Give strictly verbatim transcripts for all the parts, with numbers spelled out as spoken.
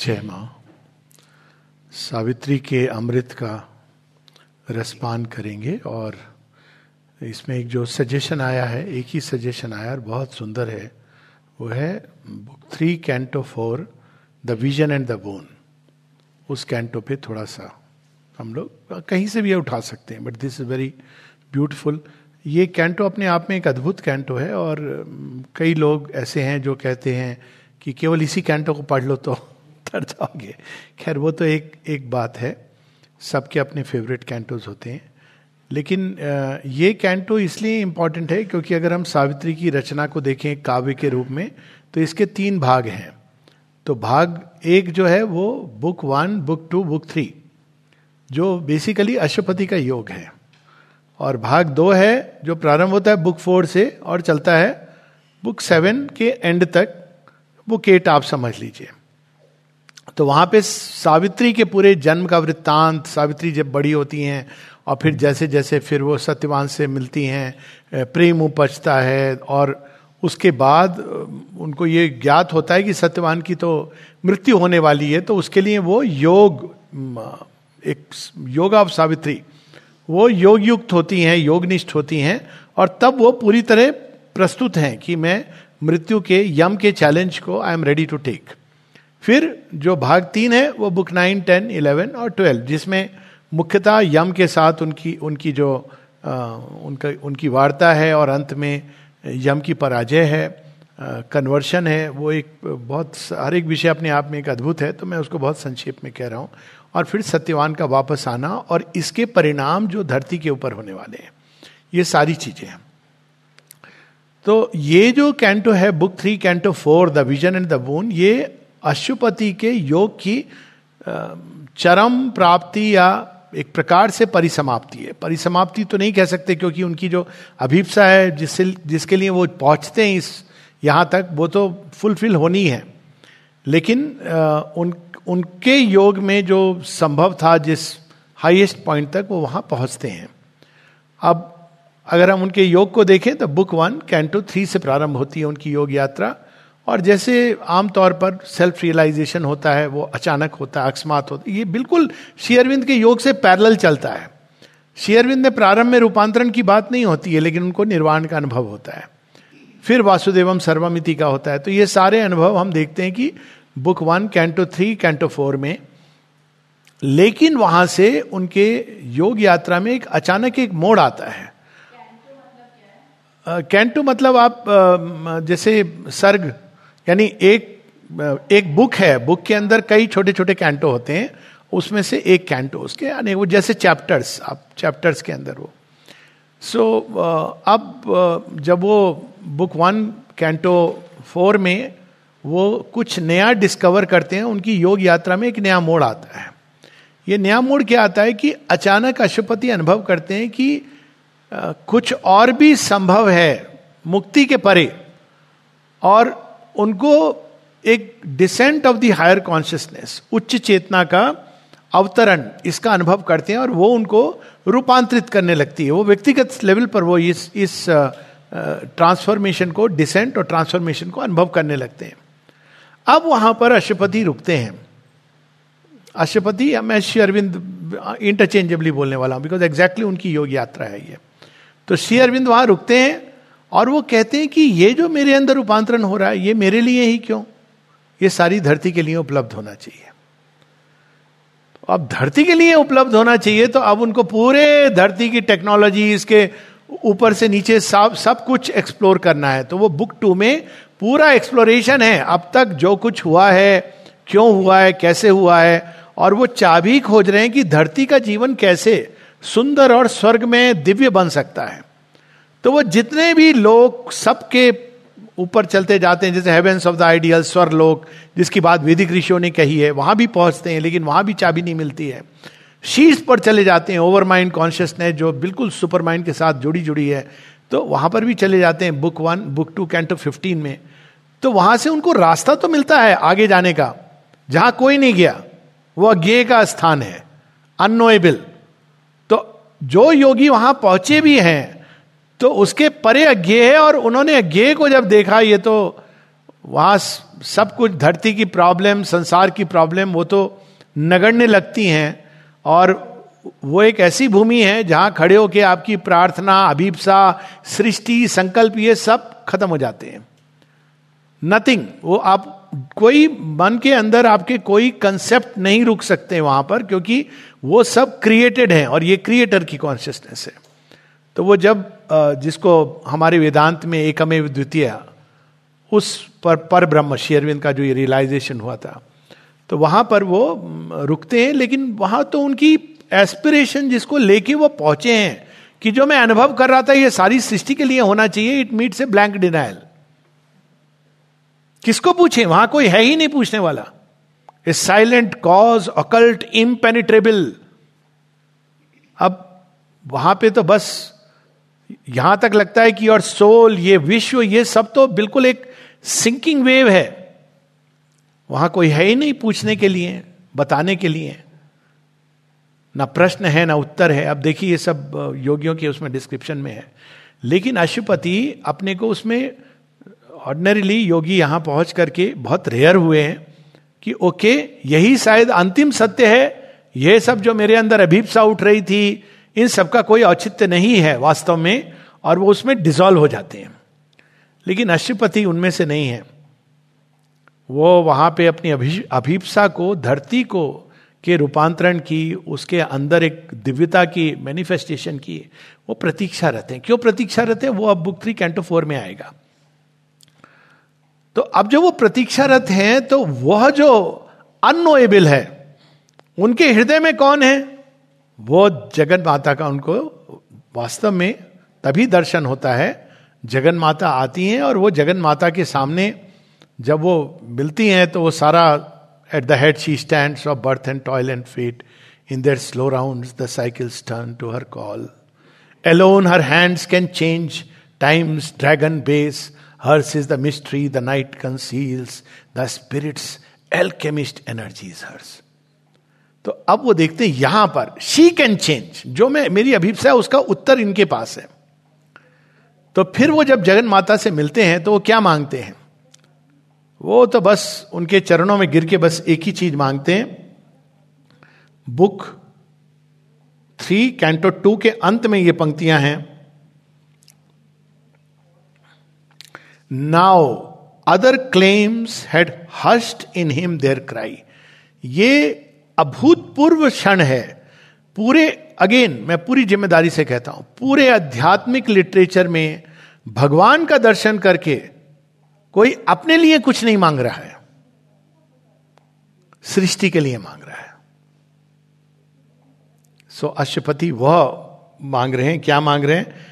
जय मां। सावित्री के अमृत का रसपान करेंगे और इसमें एक जो सजेशन आया है, एक ही सजेशन आया और बहुत सुंदर है, वो है book three canto four the vision and the boon. उस कैंटो पे थोड़ा सा हम लोग कहीं से भी उठा सकते हैं, but this is very beautiful. ये कैंटो अपने आप में एक अद्भुत कैंटो है और कई लोग ऐसे हैं जो कहते हैं कि केवल इसी कैंटो को पढ़ लो तो तर जाओगे। खैर वो तो एक एक बात है, सबके अपने फेवरेट कैंटोज होते हैं, लेकिन ये कैंटो इसलिए इम्पॉर्टेंट है क्योंकि अगर हम सावित्री की रचना को देखें काव्य के रूप में तो इसके तीन भाग हैं। तो भाग एक जो है वो book one, book two, book three, जो बेसिकली अश्वपति का योग है, और भाग दो है जो प्रारंभ होता है बुक फोर से और चलता है बुक सेवन के एंड तक। बुक एट आप समझ लीजिए। तो वहां पे सावित्री के पूरे जन्म का वृत्तांत, सावित्री जब बड़ी होती हैं और फिर जैसे जैसे फिर वो सत्यवान से मिलती हैं, प्रेम उपजता है और उसके बाद उनको ये ज्ञात होता है कि सत्यवान की तो मृत्यु होने वाली है, तो उसके लिए वो योग, एक योग ऑफ सावित्री, वो योग युक्त होती हैं, योगनिष्ठ होती हैं, और तब वो पूरी तरह प्रस्तुत हैं कि मैं मृत्यु के यम के चैलेंज को I am ready to take. फिर जो भाग तीन है वो बुक नाइन, टेन, इलेवन और ट्वेल्व, जिसमें मुख्यतः यम के साथ उनकी उनकी जो आ, उनका उनकी वार्ता है और अंत में यम की पराजय है, कन्वर्शन है। वो एक बहुत, हर एक विषय अपने आप में एक अद्भुत है, तो मैं उसको बहुत संक्षेप में कह रहा हूँ। और फिर सत्यवान का वापस आना और इसके परिणाम जो धरती के ऊपर होने वाले हैं, ये सारी चीजें हैं। तो ये जो कैंटो है book three canto four the vision and the boon, ये अश्वपति के योग की चरम प्राप्ति या एक प्रकार से परिसमाप्ति है। परिसमाप्ति तो नहीं कह सकते क्योंकि उनकी जो अभिप्सा है जिससे जिसके लिए वो पहुंचते हैं इस यहाँ तक, वो तो फुलफिल होनी है, लेकिन उन उनके योग में जो संभव था जिस हाईएस्ट पॉइंट तक, वो वहां पहुंचते हैं। अब अगर हम उनके योग को देखें तो बुक वन कैंटो थ्री से प्रारंभ होती है उनकी योग यात्रा, और जैसे आमतौर पर सेल्फ रियलाइजेशन होता है वो अचानक होता है, अकस्मात होता है। ये बिल्कुल श्री अरविंद के योग से पैरेलल चलता है। श्री अरविंद में प्रारंभ में रूपांतरण की बात नहीं होती है, लेकिन उनको निर्वाण का अनुभव होता है, फिर वासुदेवम सर्वमिति का होता है। तो ये सारे अनुभव हम देखते हैं कि book one canto three canto four में, लेकिन वहां से उनके योग यात्रा में एक अचानक एक मोड़ आता है। कैंटो मतलब आप uh, जैसे सर्ग, यानी एक एक बुक है, बुक के अंदर कई छोटे छोटे कैंटो होते हैं, उसमें से एक कैंटो उसके यानी वो जैसे चैप्टर्स, आप चैप्टर्स के अंदर वो सो so, uh, अब uh, जब वो बुक वन कैंटो फोर में वो कुछ नया डिस्कवर करते हैं, उनकी योग यात्रा में एक नया मोड़ आता है। ये नया मोड़ क्या आता है कि अचानक अश्वपति अनुभव करते हैं कि uh, कुछ और भी संभव है मुक्ति के परे, और उनको एक descent of the higher consciousness, उच्च चेतना का अवतरण, इसका अनुभव करते हैं, और वो उनको रूपांतरित करने लगती है। वो व्यक्तिगत लेवल पर वो इस इस ट्रांसफॉर्मेशन को, डिसेंट और ट्रांसफॉर्मेशन को अनुभव करने लगते हैं। अब वहां पर अश्वपति रुकते हैं। अश्वपति, मैं श्री अरविंद इंटरचेंजेबली बोलने वाला हूं बिकॉज एग्जैक्टली उनकी योग यात्रा है ये। तो श्री अरविंद वहां रुकते हैं और वो कहते हैं कि ये जो मेरे अंदर रूपांतरण हो रहा है, ये मेरे लिए ही क्यों, ये सारी धरती के लिए उपलब्ध होना चाहिए। अब धरती के लिए उपलब्ध होना चाहिए, तो अब उनको पूरे धरती की टेक्नोलॉजी, इसके ऊपर से नीचे सब सब कुछ एक्सप्लोर करना है। तो वो बुक टू में पूरा एक्सप्लोरेशन है, अब तक जो कुछ हुआ है, क्यों हुआ है, कैसे हुआ है, और वो चाबी खोज रहे हैं कि धरती का जीवन कैसे सुंदर और स्वर्ग में दिव्य बन सकता है। तो वो जितने भी लोग सबके ऊपर चलते जाते हैं, जैसे हेवेंस ऑफ द आइडियल, स्वर लोक, जिसकी बात वैदिक ऋषियों ने कही है, वहां भी पहुंचते हैं, लेकिन वहां भी चाबी नहीं मिलती है। शीर्ष पर चले जाते हैं, ओवर माइंड कॉन्शियसनेस जो बिल्कुल सुपर माइंड के साथ जुड़ी जुड़ी है, तो वहां पर भी चले जाते हैं book one, book two canto fifteen में। तो वहां से उनको रास्ता तो मिलता है आगे जाने का, जहां कोई नहीं गया, वो अज्ञेय का स्थान है, अननोएबल। तो जो योगी वहां पहुंचे भी हैं तो उसके परे अज्ञेय है, और उन्होंने अज्ञेय को जब देखा, ये तो वहां सब कुछ, धरती की प्रॉब्लम, संसार की प्रॉब्लम, वो तो नगण्य लगती हैं, और वो एक ऐसी भूमि है जहां खड़े होके आपकी प्रार्थना, अभीप्सा, सृष्टि, संकल्प, ये सब खत्म हो जाते हैं. नथिंग. वो आप कोई मन के अंदर आपके कोई कंसेप्ट नहीं रुक सकते वहां पर, क्योंकि वो सब क्रिएटेड हैं और ये क्रिएटर की कॉन्शियसनेस है. तो वो जब जिसको हमारे वेदांत में एकमेव द्वितीय, उस पर पर ब्रह्म, श्री अरविंद का जो ये रियलाइजेशन हुआ था, तो वहां पर वो रुकते हैं. लेकिन वहां तो उनकी एस्पिरेशन जिसको लेके वो पहुंचे हैं कि जो मैं अनुभव कर रहा था ये सारी सृष्टि के लिए होना चाहिए, it meets a blank denial. किसको पूछे, वहां कोई है ही नहीं पूछने वाला. A silent cause, occult, impenetrable. अब वहां पे तो बस यहां तक लगता है कि और सोल, ये विश्व, ये सब तो बिल्कुल एक सिंकिंग वेव है. वहां कोई है ही नहीं पूछने के लिए, बताने के लिए. ना प्रश्न है ना उत्तर है. अब देखिए ये सब योगियों के उसमें डिस्क्रिप्शन में है. लेकिन अशुपति अपने को उसमें, ऑर्डिनरीली योगी यहां पहुंच करके बहुत रेयर हुए हैं कि ओके यही शायद अंतिम सत्य है. यह सब जो मेरे अंदर अभीप्सा उठ रही थी, इन सबका कोई औचित्य नहीं है वास्तव में, और वो उसमें डिसॉल्व हो जाते हैं. लेकिन अशुपति उनमें से नहीं है. वो वहां पे अपनी अभीप्सा को, धरती को के रूपांतरण की, उसके अंदर एक दिव्यता की मैनिफेस्टेशन की, वो प्रतीक्षा रहते हैं. क्यों प्रतीक्षा रहते हैं, वो अब बुक थ्री कैंटो फोर में आएगा. तो अब जो वो प्रतीक्षारत हैं, तो वह जो अननोएबल है, उनके हृदय में कौन है, वो जगन माता का उनको वास्तव में तभी दर्शन होता है. जगन माता आती हैं और वो जगन माता के सामने जब वो मिलती हैं तो वो सारा, at the head she stands of birth and toil and fate, in their slow rounds the cycles turn to her call. Alone her hands can change time's dragon base. Hers is the mystery the night conceals. The spirit's alchemist energy is hers. तो अब वो देखते हैं यहां पर she can change. जो मैं, मेरी अभीप्सा है उसका उत्तर इनके पास है. तो फिर वो जब जगन माता से मिलते हैं तो वो क्या मांगते हैं, वो तो बस उनके चरणों में गिर के बस एक ही चीज मांगते हैं. बुक थ्री कैंटो टू के अंत में ये पंक्तियां हैं. Now other claims had hushed in him their cry. ये अभूतपूर्व क्षण है पूरे, अगेन मैं पूरी जिम्मेदारी से कहता हूं, पूरे आध्यात्मिक लिटरेचर में भगवान का दर्शन करके कोई अपने लिए कुछ नहीं मांग रहा है, सृष्टि के लिए मांग रहा है. सो so, अशुपति वह मांग रहे हैं, क्या मांग रहे हैं,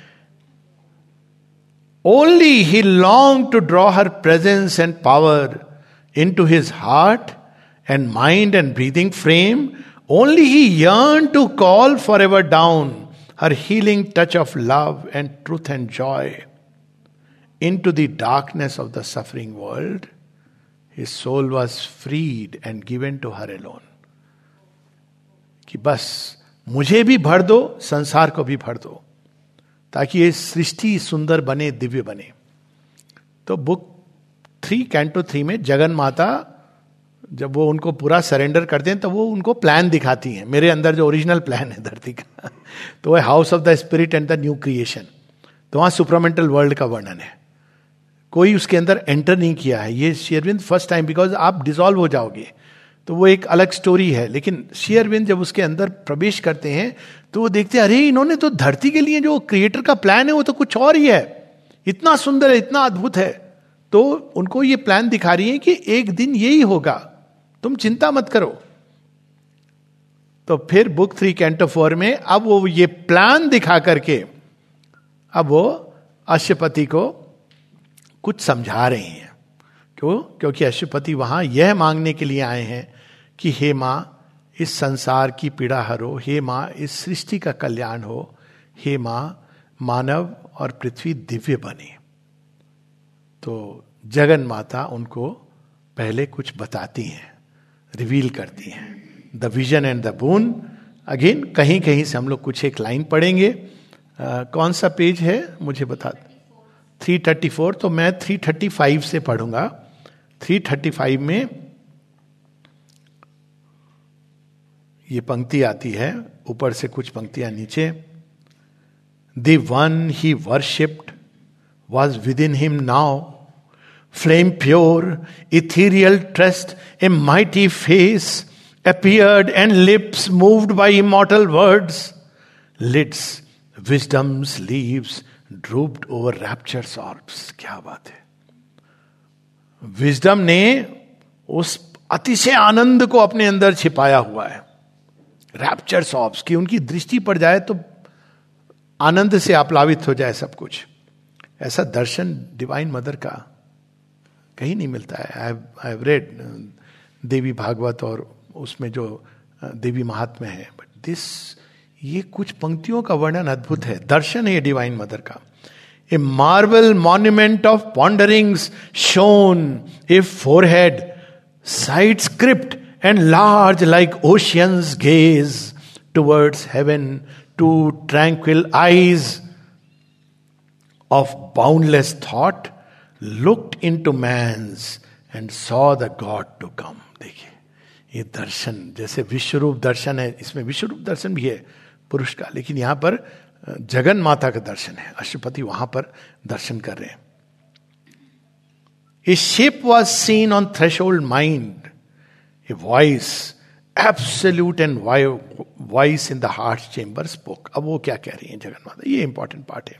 only he longs to draw her presence and power into his heart and mind and breathing frame. Only he yearns to call for ever down her healing touch of love and truth and joy into the darkness of the suffering world. His soul was freed and given to her alone. कि बस मुझे भी भर दो, संसार को भी भर दो, ताकि ये सृष्टि सुंदर बने, दिव्य बने. तो बुक थ्री कैंटो थ्री में जगन माता जब वो उनको पूरा सरेंडर करते हैं तो वो उनको प्लान दिखाती हैं. मेरे अंदर जो ओरिजिनल प्लान है धरती का, तो वह house of the spirit and the new creation. तो वहां सुपरामेंटल वर्ल्ड का वर्णन है. कोई उसके अंदर एंटर नहीं किया है. ये Sri Aurobindo first time, because आप डिसॉल्व हो जाओगे तो वो एक अलग स्टोरी है. लेकिन श्री अरविंद जब उसके अंदर प्रवेश करते हैं तो वो देखते हैं, अरे इन्होंने तो धरती के लिए जो क्रिएटर का प्लान है वो तो कुछ और ही है, इतना सुंदर है, इतना अद्भुत है. तो उनको ये प्लान दिखा रही है कि एक दिन यही होगा, तुम चिंता मत करो. तो फिर बुक थ्री कैंटो फोर में अब वो ये प्लान दिखा करके अब वो अशुपति को कुछ समझा रहे हैं. क्यों? क्योंकि अशुपति वहां यह मांगने के लिए आए हैं कि हे मां, इस संसार की पीड़ा हरो, हे मां, इस सृष्टि का कल्याण हो, हे मां, मानव और पृथ्वी दिव्य बने. तो जगन माता उनको पहले कुछ बताती हैं, रिवील करती हैं. The vision and the boon. Again कहीं कहीं से हम लोग कुछ एक लाइन पढ़ेंगे. uh, कौन सा पेज है मुझे बता. Three thirty four. तो मैं थ्री थर्टी फाइव से पढ़ूंगा. थ्री थर्टी फाइव में ये पंक्ति आती है, ऊपर से कुछ पंक्तियां नीचे. The one he worshipped was within him now, flame pure, ethereal trust, a mighty face appeared and lips moved by immortal words, lids, wisdom's leaves drooped over rapture's orbs. क्या बात है. विजडम ने उस अतिशय आनंद को अपने अंदर छिपाया हुआ है. रैप्चर्स ऑब्स की उनकी दृष्टि पड़ जाए तो आनंद से आप्लावित हो जाए सब कुछ. ऐसा दर्शन डिवाइन मदर का कहीं नहीं मिलता है. I have read Devi Bhagavata और उसमें जो देवी महात्म्य है, बट दिस, ये कुछ पंक्तियों का वर्णन अद्भुत है. दर्शन है ये डिवाइन मदर का. A marble monument of ponderings shone, a forehead, side script and large like oceans gaze towards heaven, to tranquil eyes of boundless thought looked into man's and saw the God to come. देखिए ये दर्शन जैसे विश्वरूप दर्शन है, इसमें विश्वरूप दर्शन भी है पुरुष का, लेकिन यहां पर जगन माता का दर्शन है. अष्टपति वहां पर दर्शन कर रहे हैं. A shape was seen on threshold mind, a voice Absolute and voice in the heart chamber spoke. अब वो क्या कह रही हैं जगन माता, ये इंपॉर्टेंट पार्ट है.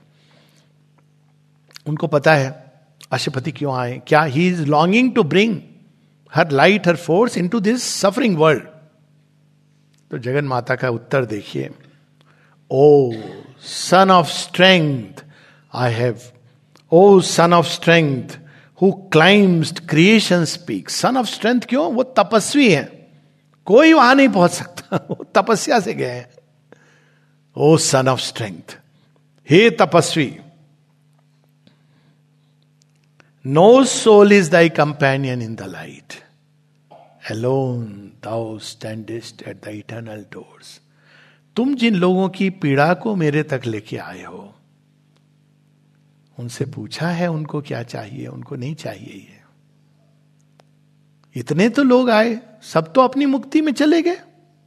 उनको पता है अष्टपति क्यों आए, क्या he is longing to bring her light, her force into this suffering world. तो जगन माता का उत्तर देखिए. O son of strength I have, O son of strength who climbs creation speak. Son of strength क्यों, वो तपस्वी है, कोई वहां नहीं पहुंच सकता, वो तपस्या से गए हैं. ओ सन ऑफ स्ट्रेंथ, हे तपस्वी. No soul is thy companion in the light, alone thou standest at the eternal doors. तुम जिन लोगों की पीड़ा को मेरे तक लेके आए हो, उनसे पूछा है उनको क्या चाहिए, उनको नहीं चाहिए ये. इतने तो लोग आए, सब तो अपनी मुक्ति में चले गए.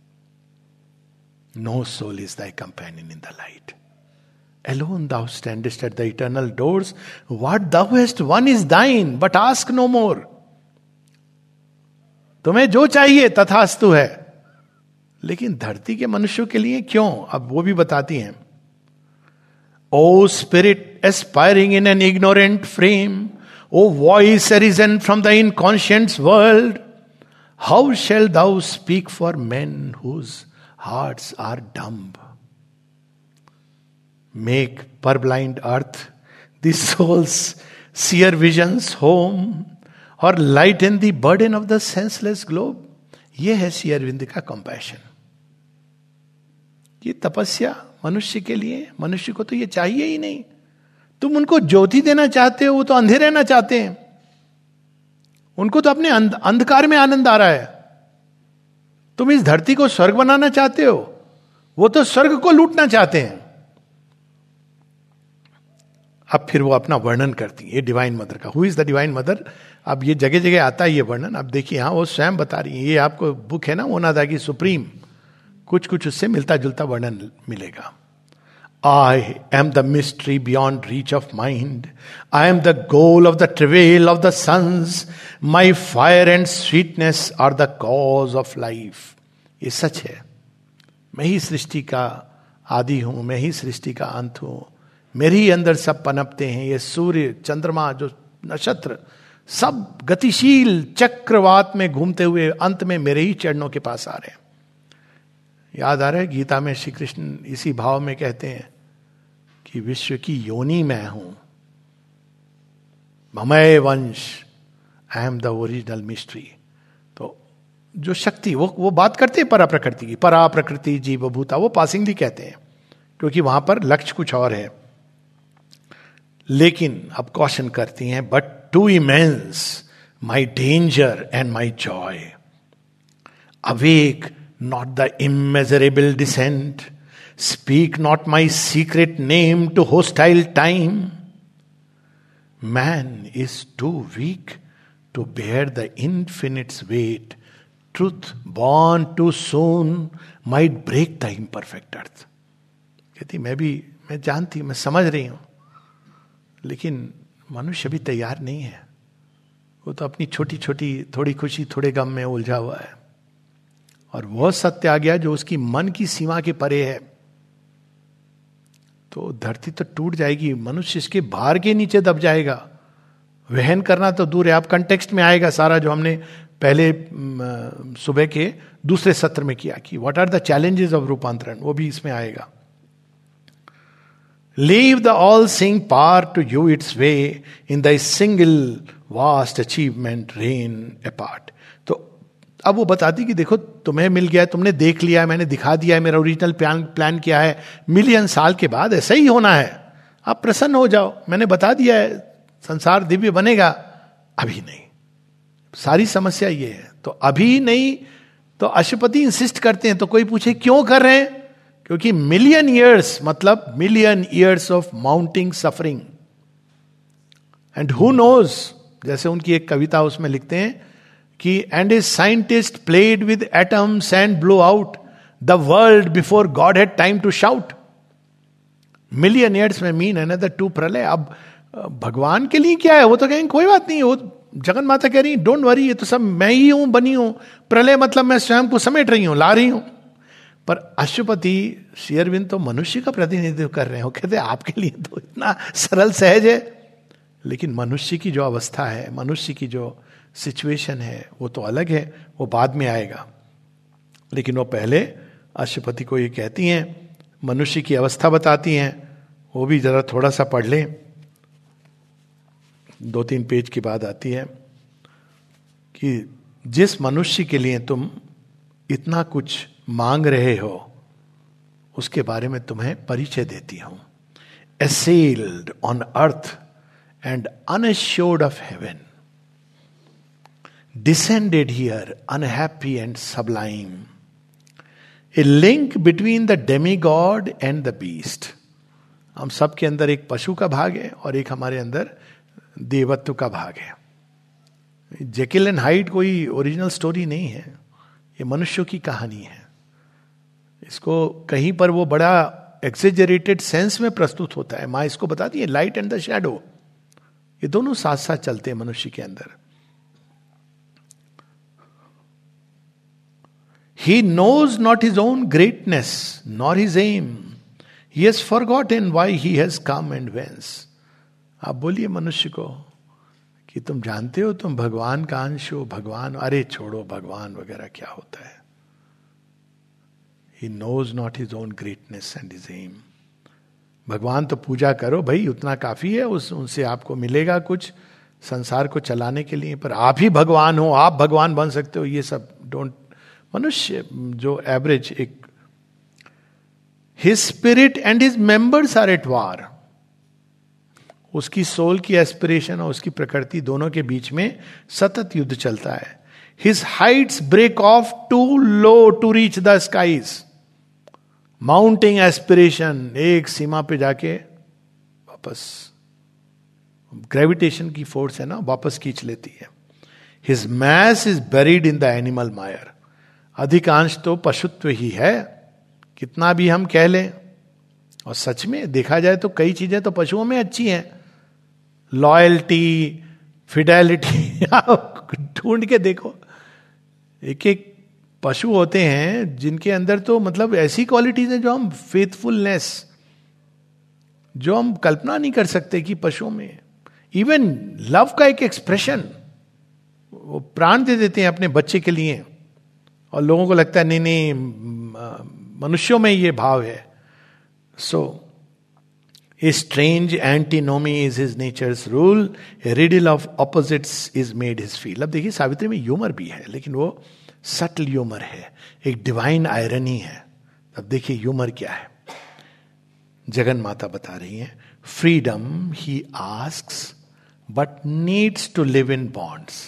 No soul is thy companion in the light, alone thou standest at the eternal doors. What thou hast won is thine, but ask no more. तुम्हें जो चाहिए तथास्तु है, लेकिन धरती के मनुष्यों के लिए क्यों, अब वो भी बताती हैं. O spirit aspiring in an ignorant frame, O voice arisen from the inconscious world, how shall thou speak for men whose hearts are dumb? Make purblind earth the soul's seer visions home, or lighten the burden of the senseless globe. ये है श्री अरविंद का compassion. ये तपस्या मनुष्य के लिए, मनुष्य को तो ये चाहिए ही नहीं. तुम उनको ज्योति देना चाहते हो, वो तो अंधे रहना चाहते हैं. उनको तो अपने अंधकार में आनंद आ रहा है. तुम इस धरती को स्वर्ग बनाना चाहते हो, वो तो स्वर्ग को लूटना चाहते हैं. अब फिर वो अपना वर्णन करती है डिवाइन मदर का. Who is the divine mother, अब ये जगह जगह आता है ये वर्णन. अब देखिए यहां वो स्वयं बता रही है. ये आपको बुक है ना ओनादागी सुप्रीम, कुछ कुछ उससे मिलता जुलता वर्णन मिलेगा. I am the mystery beyond reach of mind. I am the goal of the travail of the suns. My fire and sweetness are the cause of life. ये सच है. मैं ही सृष्टि का आदि हूं, मैं ही सृष्टि का अंत हूं. मेरे ही अंदर सब पनपते हैं. ये सूर्य, चंद्रमा, जो नक्षत्र, सब गतिशील चक्रवात में घूमते हुए अंत में मेरे ही चरणों के पास आ रहे हैं. याद आ रहा है गीता में श्री कृष्ण इसी भाव में कहते हैं कि विश्व की योनि मैं हूं, ममय वंश, I am the original mystery. तो जो शक्ति, वो वो बात करते हैं परा प्रकृति की, परा प्रकृति जीव भूता, वो पासिंगली कहते हैं क्योंकि वहां पर लक्ष्य कुछ और है. लेकिन अब कॉशन करती हैं, but too immense my danger and my joy. Awake not the immeasurable descent, speak not my secret name to hostile time. Man is too weak to bear the infinite's weight. Truth born too soon might break the imperfect earth. कहती मैं भी, मैं जानती हूं, मैं समझ रही हूं, लेकिन मनुष्य भी तैयार नहीं है. वो तो अपनी छोटी छोटी थोड़ी खुशी थोड़े गम में उलझा हुआ है. और वह सत्य आ गया जो उसकी मन की सीमा के परे है, तो धरती तो टूट जाएगी, मनुष्य इसके भार के नीचे दब जाएगा. वहन करना तो दूर है. अब कंटेक्स्ट में आएगा सारा जो हमने पहले सुबह के दूसरे सत्र में किया कि what are the challenges of रूपांतरण, वो भी इसमें आएगा. Leave the all seeing power to you its way, in the single vast achievement rain apart. तो अब वो बताती कि देखो तुम्हें मिल गया, तुमने देख लिया, मैंने दिखा दिया है, मेरा ओरिजिनल प्लान प्लान किया है, मिलियन साल के बाद ऐसा ही होना है, आप प्रसन्न हो जाओ, मैंने बता दिया है, संसार दिव्य बनेगा. अभी नहीं, सारी समस्या ये है. तो अभी नहीं, तो अशुपति इंसिस्ट करते हैं. तो कोई पूछे क्यों कर रहे हैं? क्योंकि मिलियन ईयर्स मतलब million years of mounting suffering. And who knows, जैसे उनकी एक कविता उसमें लिखते हैं कि and a scientist played with atoms and blew out the world before God had time to shout. Million years में मीन अनदर टू प्रलय. अब भगवान के लिए क्या है? वो तो कहेंगे कोई बात नहीं, वो जगन माता कह रही डोंट वरी, ये तो सब मैं ही हूं, बनी हूं. प्रलय मतलब मैं स्वयं को समेट रही हूं, ला रही हूं. पर अशुपति श्री अरविंद तो मनुष्य का प्रतिनिधित्व कर रहे हैं. वो कहते हैं आपके लिए तो इतना सरल सहज है, लेकिन मनुष्य की जो अवस्था है, मनुष्य की जो सिचुएशन है, वो तो अलग है, वो बाद में आएगा. लेकिन वो पहले अशुपति को ये कहती हैं, मनुष्य की अवस्था बताती हैं. वो भी जरा थोड़ा सा पढ़ लें, दो तीन पेज की बात आती है कि जिस मनुष्य के लिए तुम इतना कुछ मांग रहे हो, उसके बारे में तुम्हें परिचय देती हूं. Assailed on earth and unassured of heaven, descended here unhappy and sublime, a link between the demigod and the beast. हम सबके अंदर एक पशु का भाग है और एक हमारे अंदर देवत्व का भाग है. जेकिल एंड हाइड कोई ओरिजिनल स्टोरी नहीं है, ये मनुष्यों की कहानी है. इसको कहीं पर वो बड़ा एक्सेजरेटेड सेंस में प्रस्तुत होता है. माँ इसको बताती है लाइट एंड द शैडो, ये दोनों साथ साथ चलते हैं मनुष्य के अंदर. He knows not his own greatness nor his aim. He has forgotten why he has come and whence. आप बोलिए मनुष्य को कि तुम जानते हो तुम भगवान का अंश हो, भगवान, अरे छोड़ो भगवान वगैरह क्या होता है. He knows not his own greatness and his aim. भगवान तो पूजा करो भाई, उतना काफी है, उस उनसे आपको मिलेगा कुछ संसार को चलाने के लिए. पर आप ही भगवान हो, आप भगवान बन सकते हो, ये सब डोंट. मनुष्य जो एवरेज एक, His spirit and his members are at war. उसकी सोल की एस्पिरेशन और उसकी प्रकृति दोनों के बीच में सतत युद्ध चलता है. His heights break off too low to reach the skies. Mounting aspiration, एक सीमा पे जाके वापस ग्रेविटेशन की फोर्स है ना, वापस खींच लेती है. His mass is buried in the animal mire. अधिकांश तो पशुत्व ही है, कितना भी हम कह लें. और सच में देखा जाए तो कई चीजें तो पशुओं में अच्छी हैं. लॉयल्टी, फिडेलिटी, ढूंढ के देखो. एक एक पशु होते हैं जिनके अंदर तो मतलब ऐसी क्वालिटीज हैं जो हम, फेथफुलनेस, जो हम कल्पना नहीं कर सकते कि पशुओं में. इवन लव का एक एक्सप्रेशन, वो प्राण दे देते हैं अपने बच्चे के लिए, और लोगों को लगता है नहीं नहीं मनुष्यों में ये भाव है. So a strange antinomy is his nature's rule, a riddle of opposites is made his feel. अब देखिए सावित्री में ह्यूमर भी है, लेकिन वो सटल ह्यूमर है, एक डिवाइन आयरनी है. अब देखिए ह्यूमर क्या है. जगन माता बता रही हैं, freedom he asks but needs to live in bonds.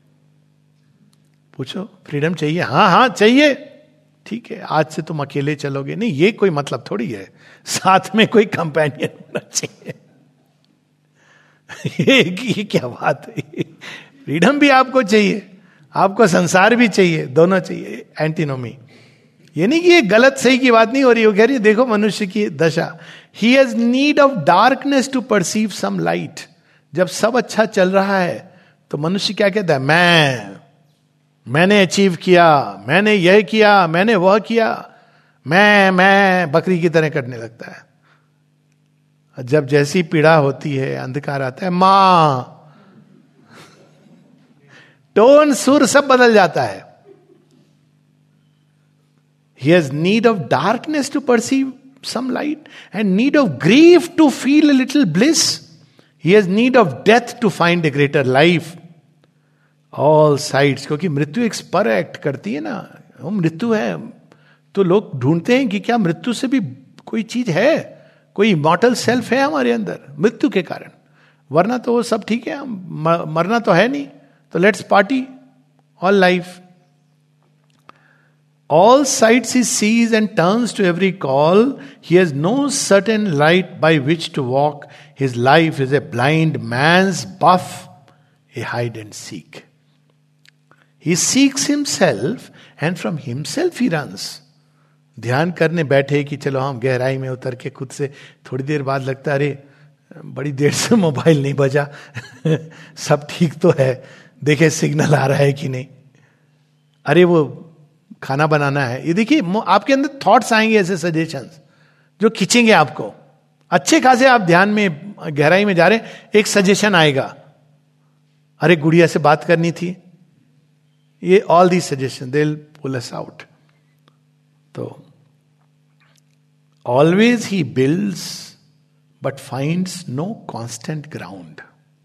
पूछो फ्रीडम चाहिए? हाँ हाँ चाहिए. ठीक है, आज से तुम अकेले चलोगे नहीं, ये कोई मतलब थोड़ी है, साथ में कोई कंपेनियन होना चाहिए. ये, ये क्या बात है? फ्रीडम भी आपको चाहिए, आपको संसार भी चाहिए, दोनों चाहिए, एंटीनोमी। ये नहीं कि ये गलत सही की बात नहीं हो रही, वो कह रही है देखो मनुष्य की दशा, he has need of darkness to perceive some light. जब सब अच्छा चल रहा है तो मनुष्य क्या कहता है, मैं मैंने अचीव किया, मैंने यह किया, मैंने वह किया, मैं मैं बकरी की तरह करने लगता है। जब जैसी पीड़ा होती है, अंधकार आता है, मां, टोन सुर सब बदल जाता है। He has need of darkness to perceive some light and need of grief to feel a little bliss. He has need of death to find a greater life. All sides, क्योंकि मृत्यु एक spur act करती है ना, वो मृत्यु है तो लोग ढूंढते हैं कि क्या मृत्यु से भी कोई चीज है, कोई इमॉर्टल सेल्फ है हमारे अंदर मृत्यु के कारण, वरना तो वो सब ठीक है, मरना तो है नहीं, तो let's party all life. All sights he sees and turns to every call. He has no certain light by which to walk. His life is a blind man's buff, a hide and seek. He seeks himself and from himself he runs. ध्यान करने बैठे कि चलो हम गहराई में उतर के खुद से, थोड़ी देर बाद लगता है अरे बड़ी देर से मोबाइल नहीं बजा सब ठीक तो है, देखे सिग्नल आ रहा है कि नहीं, अरे वो खाना बनाना है। ये देखिए आपके अंदर थॉट्स आएंगे ऐसे सजेशंस जो खींचेंगे आपको। अच्छे खासे आप ध्यान में गहराई में जा रहे हैं, एक सजेशन आएगा, अरे गुड़िया से बात करनी थी, ये all the suggestion they will pull us out. तो always he builds but finds no constant ground.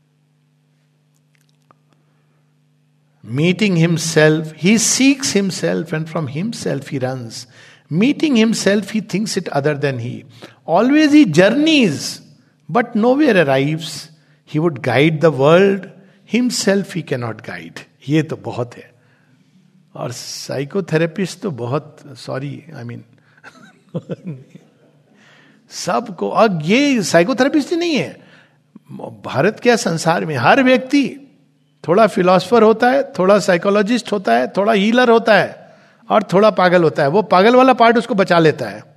Meeting himself, he seeks himself and from himself he runs. Meeting himself, he thinks it other than he. Always he journeys, but nowhere arrives. He would guide the world, himself he cannot guide. ये तो बहुत है। और psychotherapist तो बहुत, sorry I mean सबको, और ये साइकोथेरेपिस्ट ही नहीं है, भारत के संसार में हर व्यक्ति थोड़ा फिलोसफर होता है, थोड़ा साइकोलॉजिस्ट होता है, थोड़ा हीलर होता है और थोड़ा पागल होता है। वो पागल वाला पार्ट उसको बचा लेता है।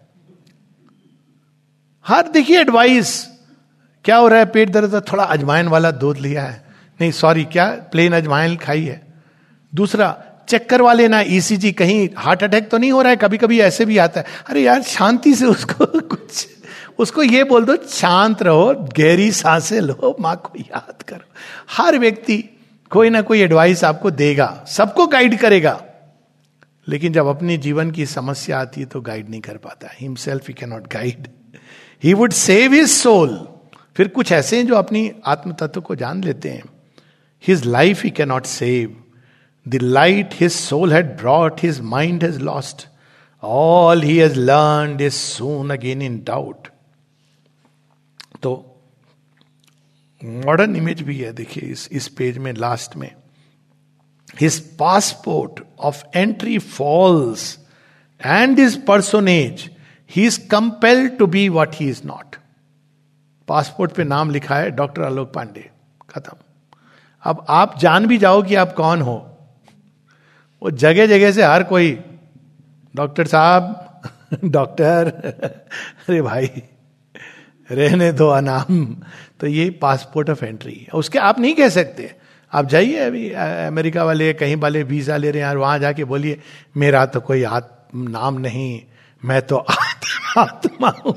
हर देखिए एडवाइस, क्या हो रहा है, पेट दर्द है, थोड़ा अजवाइन वाला दूध लिया है, नहीं सॉरी क्या प्लेन अजवाइन खाई है। दूसरा चेक करवा लेना ईसीजी, कहीं हार्ट अटैक तो नहीं हो रहा है, कभी कभी ऐसे भी आता है, अरे यार शांति से उसको कुछ उसको ये बोल दो शांत रहो, गहरी सांसें लो, माँ को याद करो। हर व्यक्ति कोई ना कोई एडवाइस आपको देगा, सबको गाइड करेगा, लेकिन जब अपने जीवन की समस्या आती है तो गाइड नहीं कर पाता। Himself he cannot guide, he would save his soul. फिर कुछ ऐसे हैं जो अपनी आत्म तत्व को जान लेते हैं, his life he cannot save, the light his soul had brought his mind has lost, all he has learned is soon again in doubt. तो मॉडर्न इमेज भी है, देखिए इस इस पेज में लास्ट में, his passport of entry falls and his personage, he is compelled to be what he is not. Passport पे नाम लिखा है डॉक्टर आलोक पांडे, खत्म। अब आप जान भी जाओ कि आप कौन हो, वो जगह जगह से हर कोई डॉक्टर साहब डॉक्टर अरे भाई रहने दो अनाम। तो ये पासपोर्ट ऑफ एंट्री है, उसके आप नहीं कह सकते। आप जाइए अभी अमेरिका वाले कहीं वाले वीजा ले रहे हैं यार, वहां जाके बोलिए मेरा तो कोई आत्म नाम नहीं, मैं तो आत्मा हूं,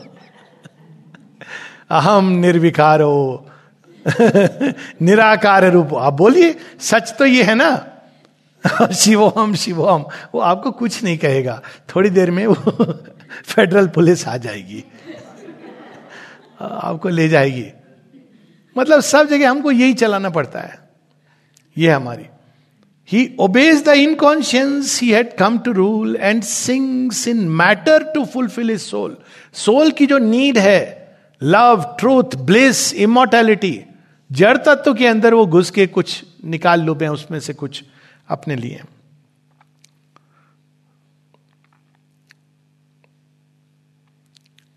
अहम निर्विकारो निराकार रूप। आप बोलिए, सच तो ये है ना, शिवोहम शिवोहम, वो आपको कुछ नहीं कहेगा। थोड़ी देर में वो फेडरल पुलिस आ जाएगी, आपको ले जाएगी। मतलब सब जगह हमको यही चलाना पड़ता है, ये हमारी। He obeys the inconscience he had come to rule and sings in matter to fulfil his soul. Soul की जो नीड है, लव, ट्रूथ, ब्लिस, इमॉर्टैलिटी, जड़ तत्व के अंदर वो घुस के कुछ निकाल लूं, उसमें से कुछ अपने लिए।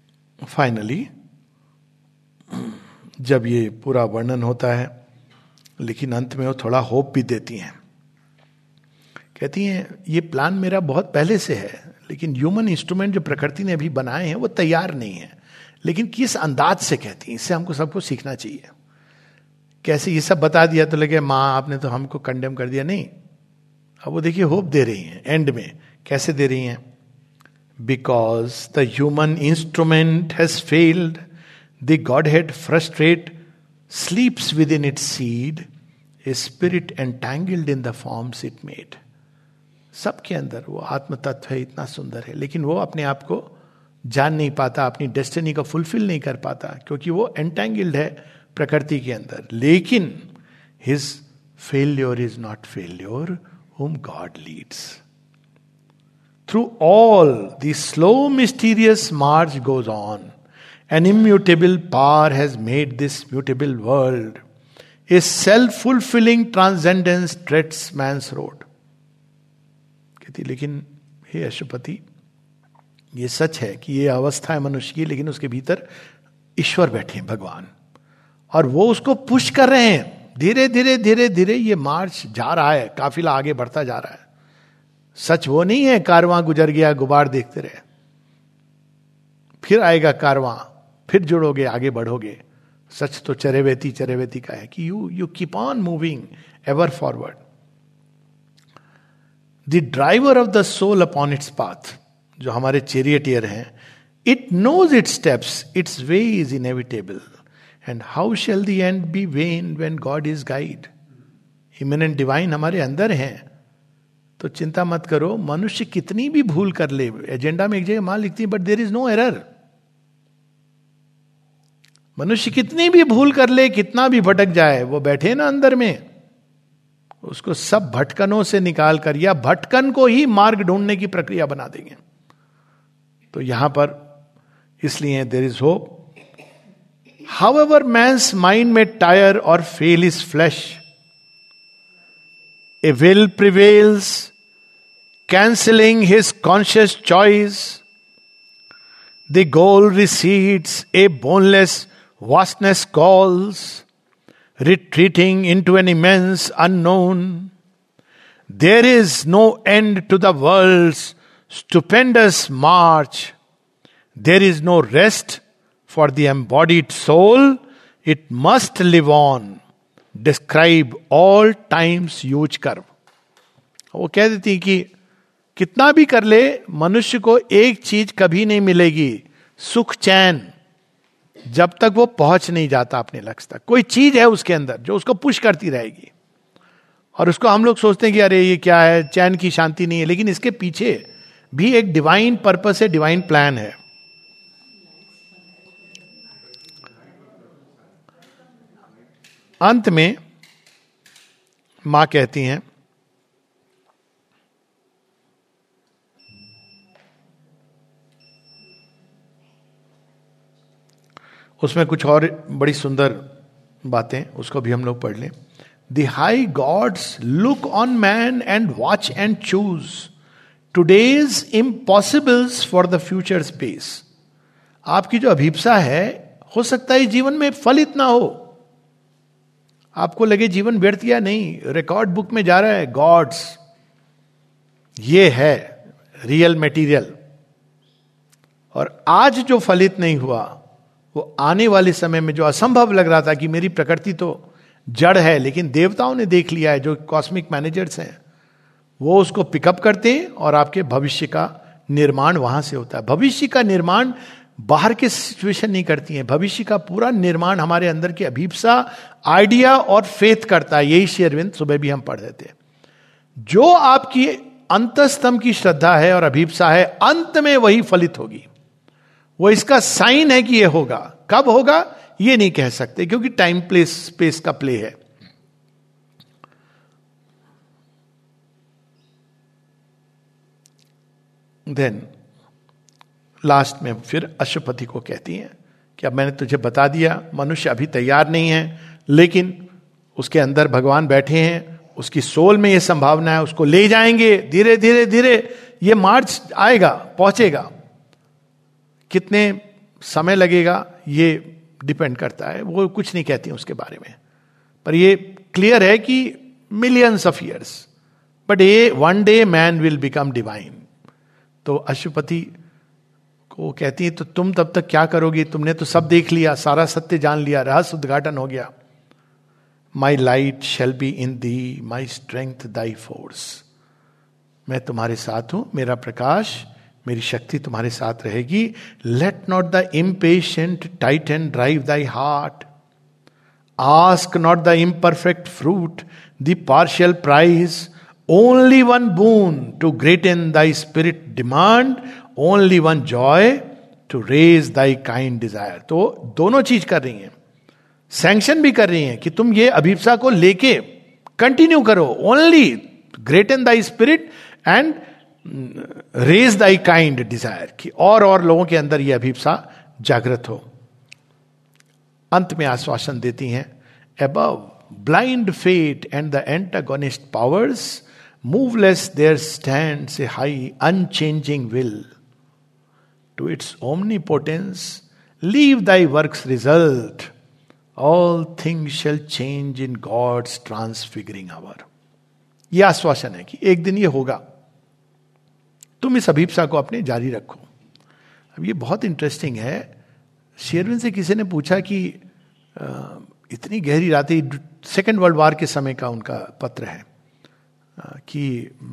फाइनली जब ये पूरा वर्णन होता है लेकिन अंत में वो थोड़ा होप भी देती हैं। कहती हैं ये प्लान मेरा बहुत पहले से है, लेकिन ह्यूमन इंस्ट्रूमेंट जो प्रकृति ने अभी बनाए हैं वो तैयार नहीं है। लेकिन किस अंदाज से कहती हैं, इससे हमको सबको सीखना चाहिए। कैसे ये सब बता दिया तो लगे माँ आपने तो हमको कंडेम कर दिया, नहीं। अब वो देखिए होप दे रही हैं एंड में। कैसे दे रही हैं? Because the human instrument has failed, the godhead frustrate sleeps within its seed, a spirit entangled in the forms it made. सबके अंदर वो आत्म तत्व है, इतना सुंदर है, लेकिन वो अपने आप को जान नहीं पाता, अपनी डेस्टिनी को फुलफिल नहीं कर पाता, क्योंकि वो एंटैंगल्ड है प्रकृति के अंदर। लेकिन his failure is not failure whom God leads. Through all, the slow mysterious march goes on. An immutable power has made this mutable world. A self-fulfilling transcendence treads man's road. कहती लेकिन हे अशुपति, ये सच है कि ये अवस्था है मनुष्य की, लेकिन उसके भीतर ईश्वर बैठे हैं, भगवान, और वो उसको पुश कर रहे हैं। धीरे धीरे धीरे धीरे ये मार्च जा रहा है, काफिला आगे बढ़ता जा रहा है। सच वो नहीं है कारवां गुजर गया गुबार देखते रहे, फिर आएगा कारवां, फिर जुड़ोगे, आगे बढ़ोगे। सच तो चरेवेती चरेवेती का है कि you you keep on moving ever forward. The driver of the soul upon its path, जो हमारे चैरियटियर हैं, it knows its steps, its way is inevitable, and how shall the end be vain when God is guide? Immanent divine हमारे अंदर हैं, तो चिंता मत करो। मनुष्य कितनी भी भूल कर ले, एजेंडा में एक जगह मां लिखती है but there is no error. मनुष्य कितनी भी भूल कर ले, कितना भी भटक जाए, वो बैठे ना अंदर में, उसको सब भटकनों से निकाल कर या भटकन को ही मार्ग ढूंढने की प्रक्रिया बना देंगे। तो यहां पर इसलिए there is hope. However man's mind may tire or fail his flesh, a will prevails, cancelling his conscious choice. The goal recedes, a boneless vastness calls, retreating into an immense unknown. There is no end to the world's stupendous march. There is no rest for the embodied soul, it must live on, describe all time's huge curve. वो कह देती कि कितना भी कर ले, मनुष्य को एक चीज कभी नहीं मिलेगी, सुख चैन, जब तक वो पहुंच नहीं जाता अपने लक्ष्य तक। कोई चीज है उसके अंदर जो उसको पुश करती रहेगी, और उसको हम लोग सोचते हैं कि अरे ये क्या है, चैन की शांति नहीं है, लेकिन इसके पीछे भी एक डिवाइन पर्पस है, डिवाइन प्लान है। अंत में मां कहती हैं, उसमें कुछ और बड़ी सुंदर बातें, उसको भी हम लोग पढ़ लें। The high gods look on man and watch and choose today's impossibles for the future space. आपकी जो अभिप्सा है, हो सकता है जीवन में फलित ना हो, आपको लगे जीवन व्यर्थ गया, नहीं, रिकॉर्ड बुक में जा रहा है। गॉड्स, ये है रियल मटेरियल, और आज जो फलित नहीं हुआ वो आने वाले समय में, जो असंभव लग रहा था कि मेरी प्रकृति तो जड़ है, लेकिन देवताओं ने देख लिया है, जो कॉस्मिक मैनेजर्स हैं, वो उसको पिकअप करते हैं और आपके भविष्य का निर्माण वहां से होता है। भविष्य का निर्माण बाहर के सिचुएशन नहीं करती हैं, भविष्य का पूरा निर्माण हमारे अंदर की अभिप्सा, आइडिया और फेथ करता है। यही श्री अरविंद सुबह भी हम पढ़ रहे थे। जो आपकी अंतस्तम की श्रद्धा है और अभिप्सा है, अंत में वही फलित होगी। वो इसका साइन है कि ये होगा। कब होगा ये नहीं कह सकते, क्योंकि टाइम प्लेस स्पेस का प्ले है। देन लास्ट में फिर अशुपति को कहती हैं कि अब मैंने तुझे बता दिया, मनुष्य अभी तैयार नहीं है, लेकिन उसके अंदर भगवान बैठे हैं, उसकी सोल में ये संभावना है, उसको ले जाएंगे धीरे धीरे धीरे, ये मार्च आएगा, पहुंचेगा। कितने समय लगेगा ये डिपेंड करता है, वो कुछ नहीं कहती उसके बारे में, पर ये क्लियर है कि millions of years, but a one day man will become divine. तो अशुपति को कहती है तो तुम तब तक क्या करोगी, तुमने तो सब देख लिया, सारा सत्य जान लिया, रहस्य उद्घाटन हो गया। My light shall be in thee, my strength thy force. मैं तुम्हारे साथ हूं, मेरा प्रकाश, मेरी शक्ति तुम्हारे साथ रहेगी। Let not the impatient Titan drive thy heart, ask not the imperfect fruit the partial prize, only one boon to greaten thy spirit demand, only one joy to raise thy kind desire। तो दोनों चीज कर रही हैं, sanction भी कर रही हैं कि तुम ये अभिप्सा को लेके कंटिन्यू करो, only greaten thy spirit and raise thy kind desire, कि और और लोगों के अंदर ये अभिप्सा जागृत हो। अंत में आश्वासन देती हैं, above blind fate and the antagonist powers, moveless there stands a high unchanging will. To its omnipotence leave thy work's result, all things shall change in God's transfiguring hour। यह आश्वासन है कि एक दिन ये होगा, तुम इस अभिप्सा को अपने जारी रखो। अब ये बहुत इंटरेस्टिंग है, शेरविन से किसी ने पूछा कि आ, इतनी गहरी रातें, सेकेंड वर्ल्ड वार के समय का उनका पत्र है, कि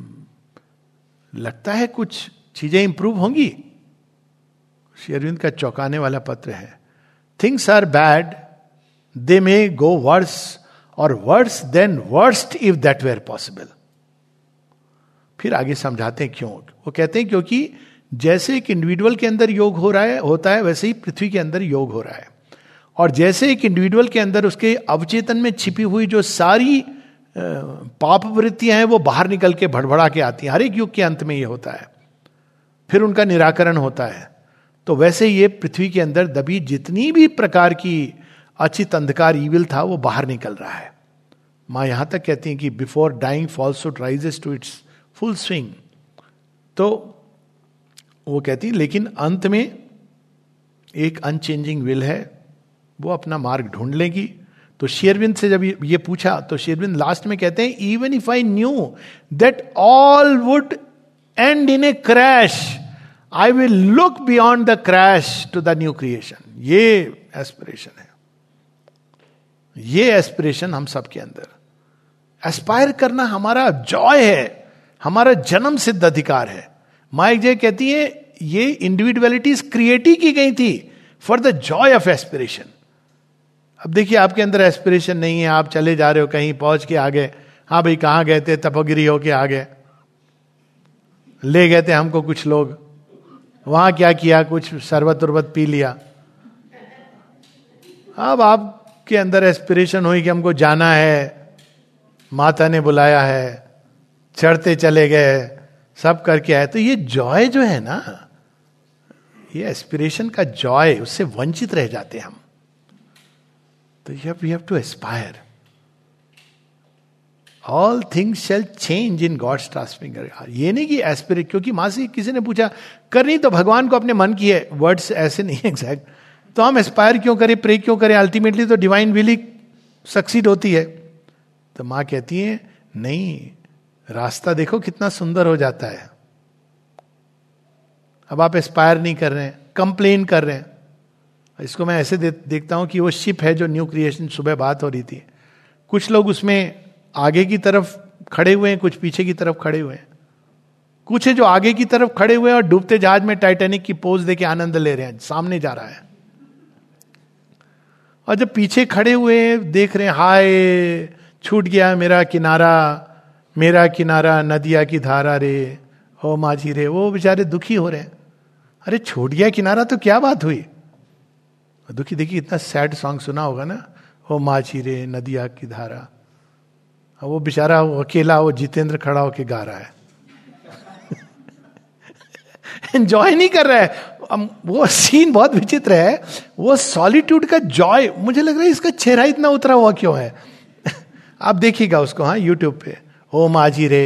लगता है कुछ चीजें इंप्रूव होंगी। शेरविन का चौंकाने वाला पत्र है, things are bad, they may go worse, और worse than worst if that were possible. फिर आगे समझाते हैं क्यों। वो कहते हैं क्योंकि जैसे एक इंडिविजुअल के अंदर योग हो रहा है होता है, वैसे ही पृथ्वी के अंदर योग हो रहा है। और जैसे एक इंडिविजुअल के अंदर उसके अवचेतन में छिपी हुई जो सारी पाप वृत्तियां हैं वो बाहर निकल के भड़बड़ा के आती हैं, हर एक युग के अंत में ये होता है, फिर उनका निराकरण होता है। तो वैसे ये पृथ्वी के अंदर दबी जितनी भी प्रकार की अचित अंधकार ईविल था वो बाहर निकल रहा है। माँ यहां तक कहती हैं कि before dying falsehood rises to its full swing. तो वो कहती है लेकिन अंत में एक अनचेंजिंग विल है, वो अपना मार्ग ढूंढ लेगी। तो शेरविन से जब ये पूछा तो शेरविन लास्ट में कहते हैं, even if I knew that all would end in a crash, I will look beyond the crash to the new creation. ये एस्पिरेशन है, ये एस्पिरेशन हम सबके अंदर, एस्पायर करना हमारा जॉय है, हमारा जन्म सिद्ध अधिकार है। माइक जे कहती है ये इंडिविजुअलिटीज क्रिएट ही की गई थी for the joy of aspiration. अब देखिए आपके अंदर एस्पिरेशन नहीं है, आप चले जा रहे हो कहीं, पहुंच के आ गए, हाँ भाई कहाँ गए थे, तपोगिरी होके आ गए, ले गए थे हमको कुछ लोग, वहां क्या किया, कुछ शरबत उर्बत पी लिया। अब आपके अंदर एस्पिरेशन हुई कि हमको जाना है, माता ने बुलाया है, चढ़ते चले गए, सब करके आए। तो ये जॉय जो है ना, ये एस्पिरेशन का जॉय, उससे वंचित रह जाते हैं हम। तो we have to aspire, all things shall change in God's transfiguring hour. ये नहीं कि एस्पिरेट, क्योंकि मां से किसी ने पूछा करनी तो भगवान को अपने मन की है, वर्ड्स ऐसे नहीं एग्जैक्ट, तो हम एस्पायर क्यों करें, प्रे क्यों करें, अल्टीमेटली तो डिवाइन विल ही सक्सीड होती है। तो मां कहती है नहीं, रास्ता देखो कितना सुंदर हो जाता है। अब आप एस्पायर नहीं कर रहे हैं, कंप्लेन कर रहे हैं। इसको मैं ऐसे दे, देखता हूं कि वो शिप है जो न्यू क्रिएशन, सुबह बात हो रही थी, कुछ लोग उसमें आगे की तरफ खड़े हुए हैं, कुछ पीछे की तरफ खड़े हुए हैं, कुछ है जो आगे की तरफ खड़े हुए हैं और डूबते जहाज में टाइटैनिक की पोज देके आनंद ले रहे हैं, सामने जा रहा है। और जब पीछे खड़े हुए हैं देख रहे हैं, हाय छूट गया मेरा किनारा, मेरा किनारा नदिया की धारा रे, हो माझी रे, वो बेचारे दुखी हो रहे हैं। अरे छूट गया किनारा तो क्या बात हुई, दुखी। देखिए इतना सैड सॉन्ग सुना होगा ना, हो माझी रे नदिया की धारा, वो बेचारा वो अकेला, वो जितेंद्र खड़ा होके गा रहा है एंजॉय नहीं कर रहा है। वो सीन बहुत विचित्र है, वो सॉलिट्यूड का जॉय, मुझे लग रहा है इसका चेहरा इतना उतरा हुआ क्यों है आप देखिएगा उसको, हाँ यूट्यूब पे, ओ माझी रे,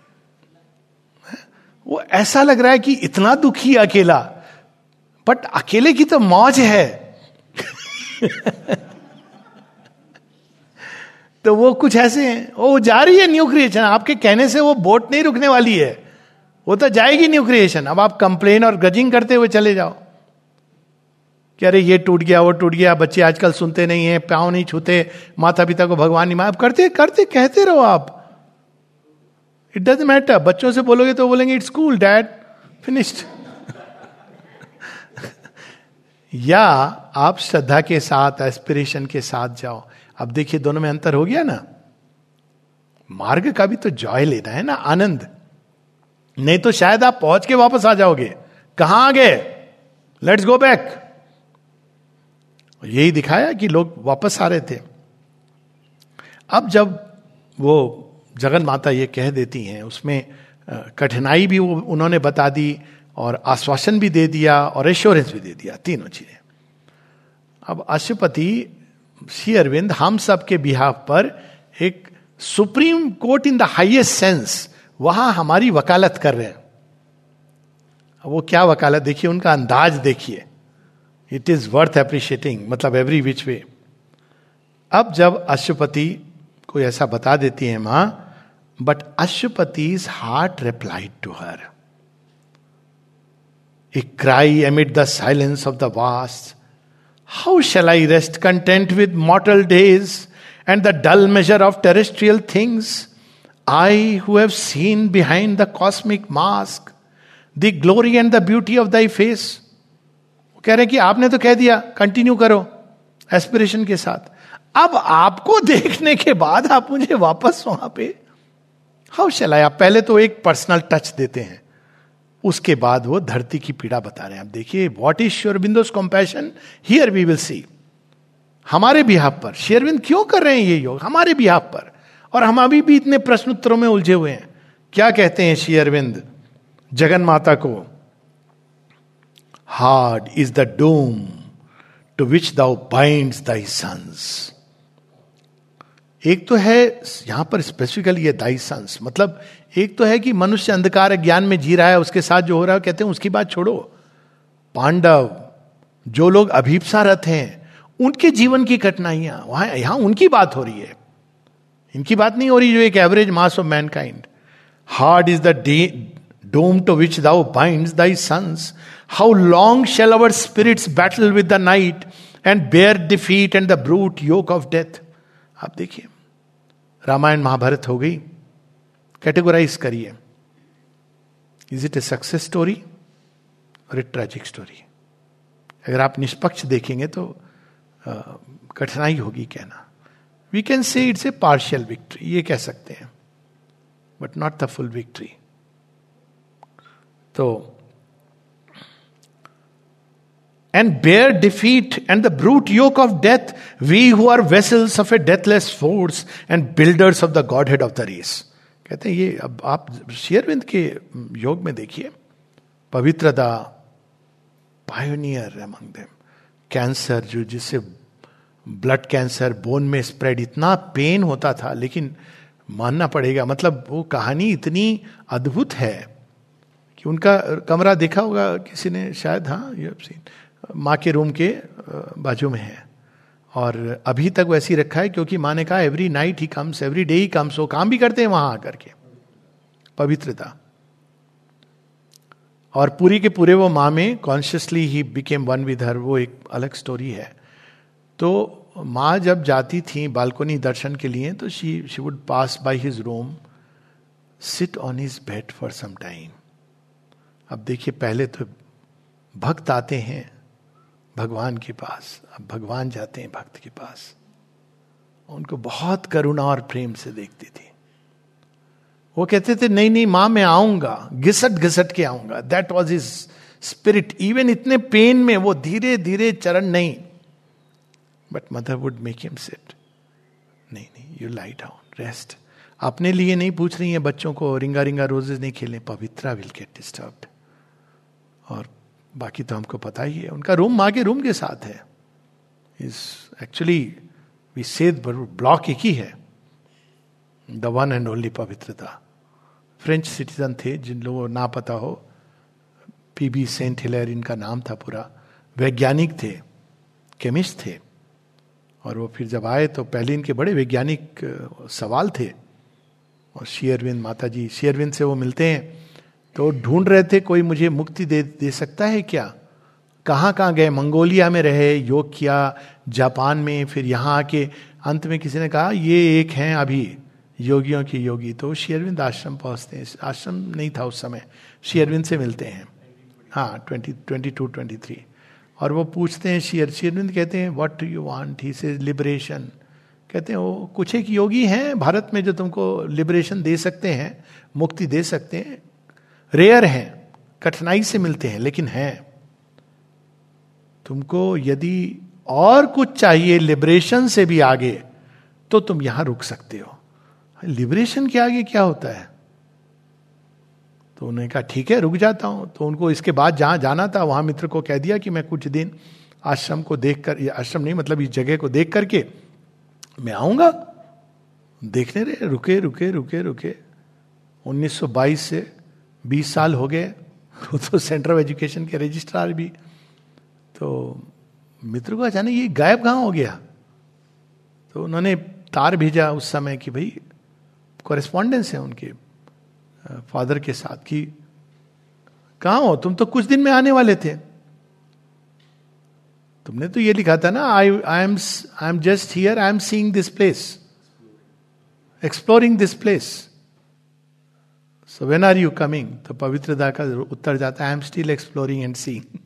वो ऐसा लग रहा है कि इतना दुखी अकेला, बट अकेले की तो मौज है तो वो कुछ ऐसे हैं, वो जा रही है न्यू क्रिएशन, आपके कहने से वो बोट नहीं रुकने वाली है, वो तो जाएगी न्यू क्रिएशन। अब आप कंप्लेन और ग्रजिंग करते हुए चले जाओ कि अरे ये टूट गया, वो टूट गया, बच्चे आजकल सुनते नहीं है, पाँव नहीं छूते, माता पिता को भगवान नहीं मान, करते करते कहते रहो आप, इट डजंट मैटर। बच्चों से बोलोगे तो बोलेंगे इट्स कूल डैड, फिनिश्ड। या आप श्रद्धा के साथ, एस्पिरेशन के साथ जाओ। अब देखिए दोनों में अंतर हो गया ना। मार्ग का भी तो जॉय लेना है ना, आनंद, नहीं तो शायद आप पहुंच के वापस आ जाओगे। कहां आ गए, लेट्स गो बैक। यही दिखाया कि लोग वापस आ रहे थे। अब जब वो जगन माता ये कह देती हैं, उसमें कठिनाई भी वो उन्होंने बता दी और आश्वासन भी दे दिया और एश्योरेंस भी दे दिया, तीनों चीजें। अब अशुपति श्री अरविंद हम सब के बिहाफ पर एक supreme court in the highest sense, वहां हमारी वकालत कर रहे हैं। वो क्या वकालत, देखिए उनका अंदाज देखिए, इट इज वर्थ अप्रिशिएटिंग, मतलब एवरी विच वे। अब जब अशुपति को ऐसा बता देती है मां, बट अशुपति's heart replied to her. A cry amid the silence of the vast. How shall I rest content with mortal days and the dull measure of terrestrial things? I who have seen behind the cosmic mask the glory and the beauty of thy face. वो कह रहे हैं कि आपने तो कह दिया continue करो एस्पिरेशन के साथ, अब आपको देखने के बाद आप मुझे वापस वहां पे हाउ शैल आई। आप पहले तो एक पर्सनल टच देते हैं, उसके बाद वो धरती की पीड़ा बता रहे हैं। आप देखिए what is Shri Aurobindo's compassion here we will see. हमारे बिहाफ पर श्री अरविंद क्यों कर रहे हैं ये योग, हमारे बिहाफ पर। और हम अभी भी इतने प्रश्न उत्तरों में उलझे हुए हैं। क्या कहते हैं श्री अरविंद जगन माता को, hard is the doom to which thou binds thy sons. एक तो है यहां पर स्पेसिफिकली ये दाई सन्स, मतलब एक तो है कि मनुष्य अंधकार ज्ञान में जी रहा है, उसके साथ जो हो रहा है कहते हैं उसकी बात छोड़ो। पांडव, जो लोग अभीप्सारत हैं, उनके जीवन की कठिनाइयां, वहां यहां उनकी बात हो रही है, इनकी बात नहीं हो रही जो एक average mass of mankind. Hard is the doom to which thou binds thy sons, how long shall our spirits battle with the night and bear defeat and the brute yoke of death. आप देखिए रामायण महाभारत हो गई, categorise करिए, is it a success story और a tragic story. अगर आप निष्पक्ष देखेंगे तो आ, कठिनाई होगी कहना। We can say it's a partial victory, ये कह सकते हैं, but not the full victory. तो and bear defeat and the brute yoke of death, we who are vessels of a deathless force and builders of the godhead of the race। कहते हैं ये अब आप श्री अरविंद के योग में देखिए, पवित्रता, पायोनियर among them, कैंसर जो जिससे ब्लड कैंसर, बोन में स्प्रेड, इतना पेन होता था, लेकिन मानना पड़ेगा, मतलब वो कहानी इतनी अद्भुत है कि उनका कमरा देखा होगा किसी ने शायद, हाँ ये सीन माँ के रूम के बाजू में है और अभी तक वैसी रखा है, क्योंकि माँ ने कहा every night he comes, every day he comes. वो काम भी करते हैं वहां आकर के, पवित्रता। और पूरी के पूरे वो माँ में consciously he became one with her, वो एक अलग स्टोरी है। तो माँ जब जाती थी बालकोनी दर्शन के लिए, तो she she would pass by his room, sit on his bed for some time. अब देखिए पहले तो भक्त आते हैं भगवान के पास, अब भगवान जाते हैं भक्त के पास, उनको बहुत करुणा और प्रेम से देखती थी। वो कहते थे नहीं नहीं मां मैं आऊंगा, घिसट घिसट के आऊंगा, that was his spirit. Even इतने पेन में वो धीरे धीरे चरण नहीं, but mother would make him sit, नहीं नहीं यू लाई डाउन, रेस्ट। अपने लिए नहीं पूछ रही है बच्चों को रिंगा रिंगा रोजेस नहीं खेले, पवित्रा विल गेट डिस्टर्ब्ड। और बाकी तो हमको पता ही है, उनका रूम माँ के रूम के साथ है। Is actually we say block एक ही है, द वन एंड ओनली पवित्रता। फ्रेंच सिटीजन थे, जिन लोगों को ना पता हो, पीबी सेंट हिलेर इनका नाम था पूरा। वैज्ञानिक थे, केमिस्ट थे, और वो फिर जब आए तो पहले इनके बड़े वैज्ञानिक सवाल थे, और श्री अरविंद माता जी श्री अरविंद से वो मिलते हैं तो ढूंढ रहे थे कोई मुझे मुक्ति दे दे सकता है क्या। कहाँ कहाँ गए, मंगोलिया में रहे, योग किया, जापान में, फिर यहाँ आके अंत में किसी ने कहा ये एक हैं अभी योगियों की योगी। तो श्री अरविंद आश्रम पहुँचते हैं, आश्रम नहीं था उस समय, श्री अरविंद से मिलते हैं, हाँ twenty twenty two twenty three और वो पूछते हैं श्री श्री अरविंद कहते हैं what do you want, he say liberation. कहते हैं वो कुछ एक योगी हैं भारत में जो तुमको लिबरेशन दे सकते हैं, मुक्ति दे सकते हैं, रेयर हैं, कठिनाई से मिलते हैं लेकिन हैं। तुमको यदि और कुछ चाहिए लिबरेशन से भी आगे तो तुम यहां रुक सकते हो। लिबरेशन के आगे क्या होता है? तो उन्होंने कहा ठीक है रुक जाता हूं। तो उनको इसके बाद जहां जाना था वहां मित्र को कह दिया कि मैं कुछ दिन आश्रम को देख कर, आश्रम नहीं मतलब इस जगह को देख करके मैं आऊंगा। देखने रहे, रुके रुके रुके रुके उन्नीस सौ बाईस से बीस साल हो गए। वो तो सेंटर ऑफ एजुकेशन के रजिस्ट्रार भी। तो मित्र को अचानक ये गायब कहाँ हो गया? तो उन्होंने तार भेजा उस समय कि भाई कॉरेस्पॉन्डेंस है उनके फादर के साथ कि कहाँ हो तुम, तो कुछ दिन में आने वाले थे, तुमने तो ये लिखा था ना I I am I am just here, I am seeing this place, exploring this place, so when are you coming? तो पवित्रदा का उत्तर जाता है I am still exploring and seeing.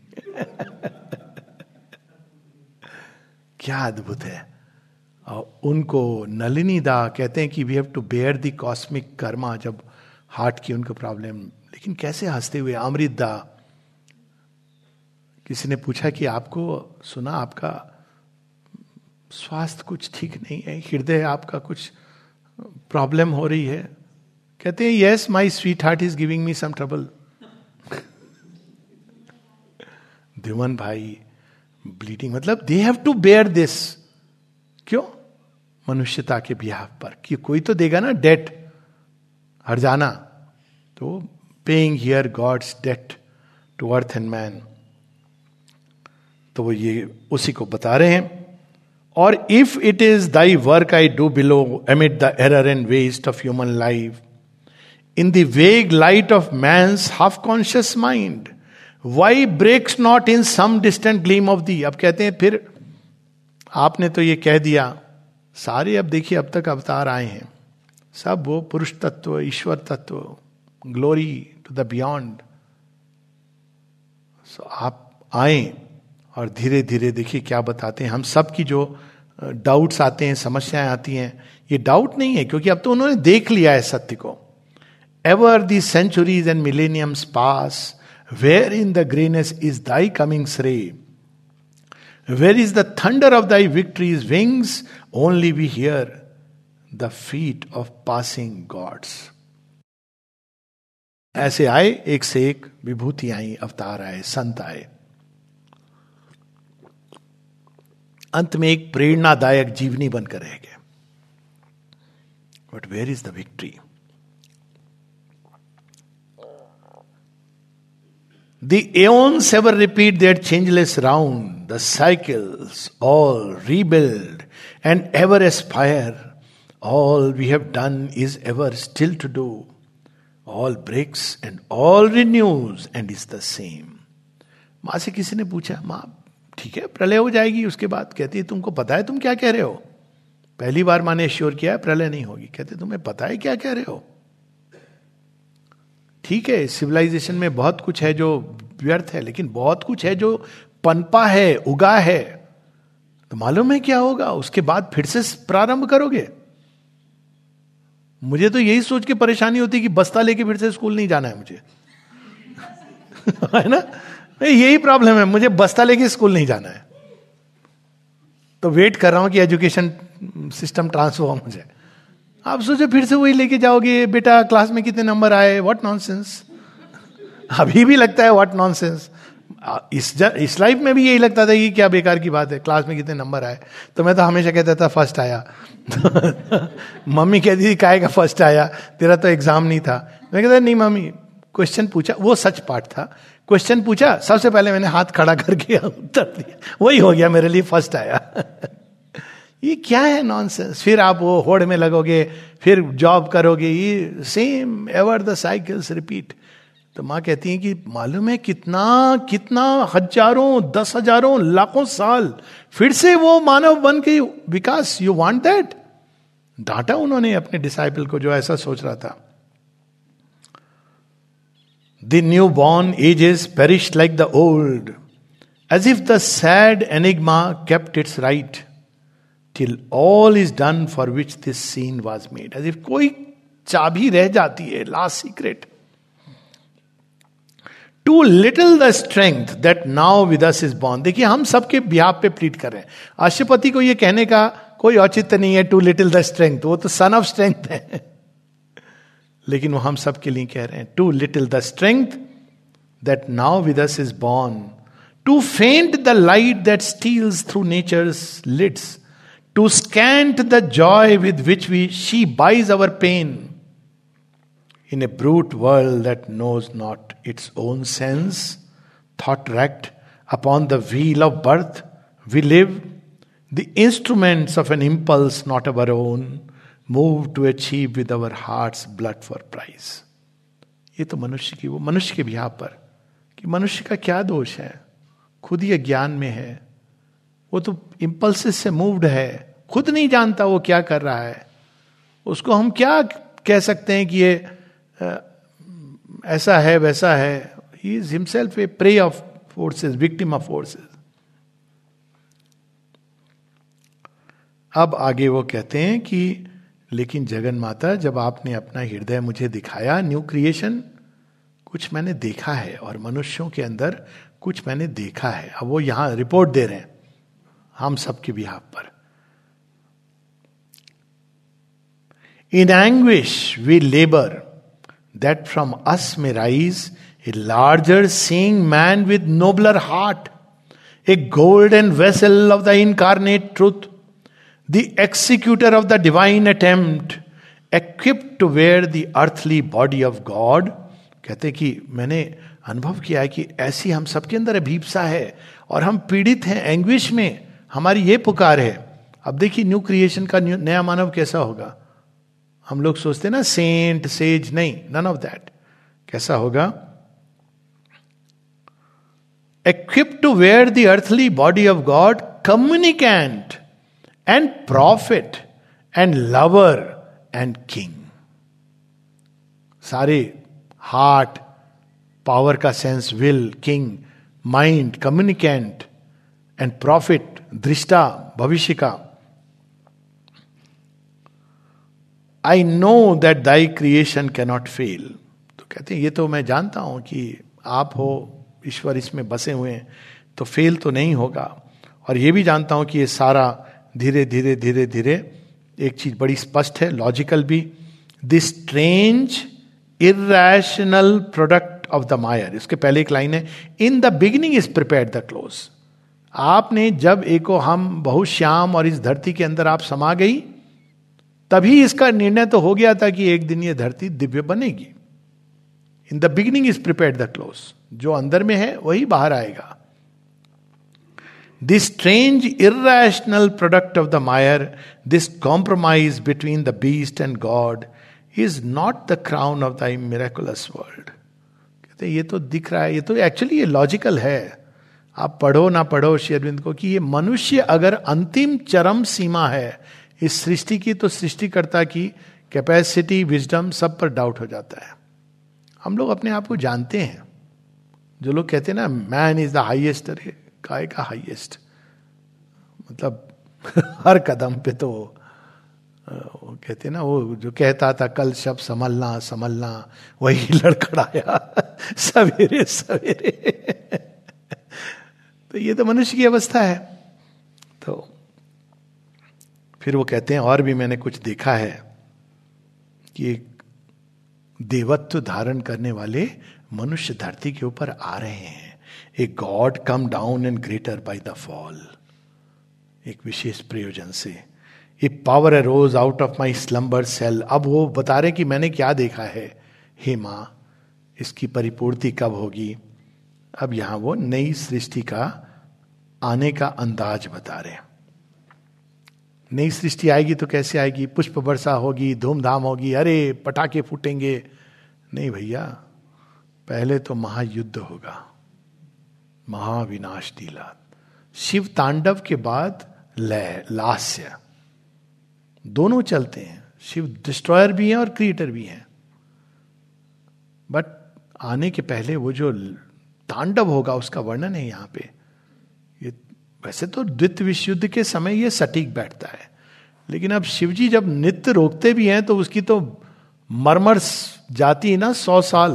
क्या अद्भुत है। और उनको नलिनी दा कहते हैं कि we have to bear the cosmic karma, जब हार्ट की उनको प्रॉब्लम, लेकिन कैसे हंसते हुए। अमृत दा, किसी ने पूछा कि आपको सुना आपका स्वास्थ्य कुछ ठीक नहीं है, हृदय आपका कुछ प्रॉब्लम हो रही है। कहते हैं yes my sweet heart is giving me some trouble. Dyuman भाई ब्लीडिंग, मतलब they have to bear this. क्यों? मनुष्यता के बिहाफ पर कि कोई तो देगा ना डेट, हरजाना। तो paying here God's debt to earth and man. तो वो ये उसी को बता रहे हैं। और if it is thy work I do below amid the error and waste of human life in the vague light of man's half conscious mind, why breaks not in some distant gleam of thee. अब कहते हैं फिर आपने तो ये कह दिया सारे, अब देखिए अब तक अवतार आए हैं सब वो पुरुष तत्व, ईश्वर तत्व, glory to the beyond. So आप आए और धीरे धीरे देखिए क्या बताते हैं। हम सब की जो डाउट्स आते हैं, समस्याएं आती हैं, ये डाउट नहीं है क्योंकि अब तो उन्होंने देख लिया है सत्य को। Ever the centuries and millenniums pass, where in the greyness is thy coming's ray, where is the thunder of thy victory's wings, only we hear the feet of passing gods. ऐसे आए, एक से एक विभूति आई, अवतार आए, संत आए। अंत में एक प्रेरणादायक जीवनी बनकर रह गए। But where is the victory? The aeons ever repeat their changeless round, the cycles all rebuild and ever aspire. All we have done is ever still to do. All breaks and all renews and is the same. माँ से किसी ने पूछा, माँ ठीक है प्रलय हो जाएगी उसके बाद? कहती है तुमको पता है तुम क्या कह रहे हो? पहली बार माँ ने श्योर किया प्रलय नहीं होगी। कहते तुम्हें पता है क्या कह रहे हो? ठीक है सिविलाइजेशन में बहुत कुछ है जो व्यर्थ है, लेकिन बहुत कुछ है जो पनपा है, उगा है। तो मालूम है क्या होगा उसके बाद? फिर से प्रारंभ करोगे। मुझे तो यही सोच के परेशानी होती है कि बस्ता लेके फिर से स्कूल नहीं जाना है मुझे। है ना, यही प्रॉब्लम है, मुझे बस्ता लेके स्कूल नहीं जाना है। तो वेट कर रहा हूं कि एजुकेशन सिस्टम ट्रांसफॉर्म हो जाए। आप सोचो फिर से वही लेके जाओगे, बेटा क्लास में कितने नंबर आए, व्हाट नॉनसेंस। अभी भी लगता है व्हाट नॉनसेंस। इस इस लाइफ में भी यही लगता था कि क्या बेकार की बात है, क्लास में कितने नंबर आए। तो मैं तो हमेशा कहता था फर्स्ट आया। मम्मी कहती थी काहे का फर्स्ट आया, तेरा तो एग्जाम नहीं था। मैं कहता नहीं मम्मी, क्वेश्चन पूछा, वो सच पार्ट था। क्वेश्चन पूछा, सबसे पहले मैंने हाथ खड़ा करके उत्तर दिया, वही हो गया मेरे लिए फर्स्ट आया। ये क्या है नॉनसेंस, फिर आप वो होड़ में लगोगे, फिर जॉब करोगे, ये same ever the cycles repeat. तो माँ कहती है कि मालूम है कितना कितना हजारों, दस हजारों, लाखों साल फिर से वो मानव बन के विकास, यू वांट दैट? डांटा उन्होंने अपने डिसाइपल को जो ऐसा सोच रहा था। The new born ages perish like the old, as if the sad enigma kept its right, till all is done for which this scene was made. As if कोई चाबी रह जाती है, last secret. Too little the strength that now with us is born. देखिए हम सबके behalf पे pleat कर रहे हैं। अशुपति को ये कहने का कोई औचित्य नहीं है, टू लिटिल द स्ट्रेंथ, वो तो सन ऑफ स्ट्रेंथ है। लेकिन वो हम सबके लिए कह रहे हैं, too little the strength that now with us is born, too faint the light that steals through nature's lids, too scant the joy with which we she buys our pain, in a brute world that knows not its own sense, thought wrecked upon the wheel of birth, we live, the instruments of an impulse not our own, moved to achieve with our heart's blood for prize. ये तो मनुष्य की, वो मनुष्य के बिहार पर, कि मनुष्य का क्या दोष है, खुद ही अज्ञान में है, वो तो इंपल्सेस से मूव्ड है, खुद नहीं जानता वो क्या कर रहा है। उसको हम क्या कह सकते हैं कि ये ऐसा है वैसा है। He is himself a prey of forces, victim of forces. अब आगे वो कहते हैं कि लेकिन जगन माता, जब आपने अपना हृदय मुझे दिखाया, न्यू क्रिएशन, कुछ मैंने देखा है, और मनुष्यों के अंदर कुछ मैंने देखा है। अब वो यहां रिपोर्ट दे रहे हैं हम सबके बिहाफ पर। In anguish we labour that from us may rise a larger seeing man with nobler heart, a golden vessel of the incarnate truth, the executor of the divine attempt, equipped to wear the earthly body of God. कहते कि मैंने अनुभव किया है कि ऐसी हम सबके अंदर अभीपसा है और हम पीड़ित हैं, एंग्विश में, हमारी ये पुकार है। अब देखिए न्यू क्रिएशन का नया मानव कैसा होगा। हम लोग सोचते ना सेंट सेज, नहीं, नन ऑफ दैट। कैसा होगा? equipped to wear the earthly body of God, communicant and prophet and lover and king. सारे हार्ट, पावर का sense, will, king, mind, communicant and prophet, दृष्टा, भविष्य का। I know that thy creation cannot fail. तो कहते हैं ये तो मैं जानता हूं कि आप हो ईश्वर, इसमें बसे हुए हैं, तो फेल तो नहीं होगा। और ये भी जानता हूं कि ये सारा धीरे धीरे धीरे धीरे, एक चीज बड़ी स्पष्ट है, लॉजिकल भी, this strange irrational product of the mire. इसके पहले एक लाइन है, in the beginning is prepared the close. आपने जब एको हम बहुत श्याम और इस धरती के अंदर आप समा गई, तभी इसका निर्णय तो हो गया था कि एक दिन ये धरती दिव्य बनेगी। In the beginning is prepared the close. जो अंदर में है वही बाहर आएगा। This strange irrational product of the mire, this compromise between the beast and god is not the crown of the miraculous world. कहते ये तो दिख रहा है, ये तो एक्चुअली ये लॉजिकल है। आप पढ़ो ना पढ़ो श्री अरविंद को, कि ये मनुष्य अगर अंतिम चरम सीमा है इस सृष्टि की, तो सृष्टिकर्ता की कैपेसिटी, विजडम, सब पर डाउट हो जाता है। हम लोग अपने आप को जानते हैं। जो लोग कहते हैं ना मैन इज द हाईएस्ट, अरे काय का हाईएस्ट, मतलब हर कदम पे तो वो कहते हैं ना, वो जो कहता था कल शब संभलना संभलना, वही लड़खड़ाया सवेरे सवेरे। तो ये तो मनुष्य की अवस्था है। तो फिर वो कहते हैं और भी मैंने कुछ देखा है कि एक देवत्व धारण करने वाले मनुष्य धरती के ऊपर आ रहे हैं। A god come down and greater by the fall, एक विशेष प्रयोजन से। A power arose out of my slumber cell. अब वो बता रहे कि मैंने क्या देखा है। हे मां, इसकी परिपूर्ति कब होगी? अब यहां वो नई सृष्टि का आने का अंदाज बता रहे हैं। नई सृष्टि आएगी तो कैसे आएगी? पुष्प वर्षा होगी, धूमधाम होगी, अरे पटाखे फूटेंगे। नहीं भैया, पहले तो महायुद्ध होगा, महाविनाश लीला, शिव तांडव के बाद लय, लास्य, दोनों चलते हैं। शिव डिस्ट्रॉयर भी हैं और क्रिएटर भी हैं। बट आने के पहले वो जो तांडव होगा उसका वर्णन है यहाँ पे। ये वैसे तो द्वितीय विश्व युद्ध के समय ये सटीक बैठता है, लेकिन अब शिवजी जब नित्य रोकते भी हैं तो उसकी तो मरमर जाती है ना सौ साल,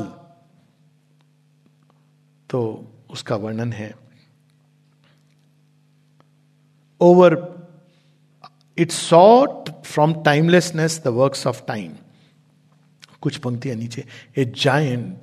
तो उसका वर्णन है। Over it sought from timelessness the works of time. कुछ पंक्तियां नीचे, a giant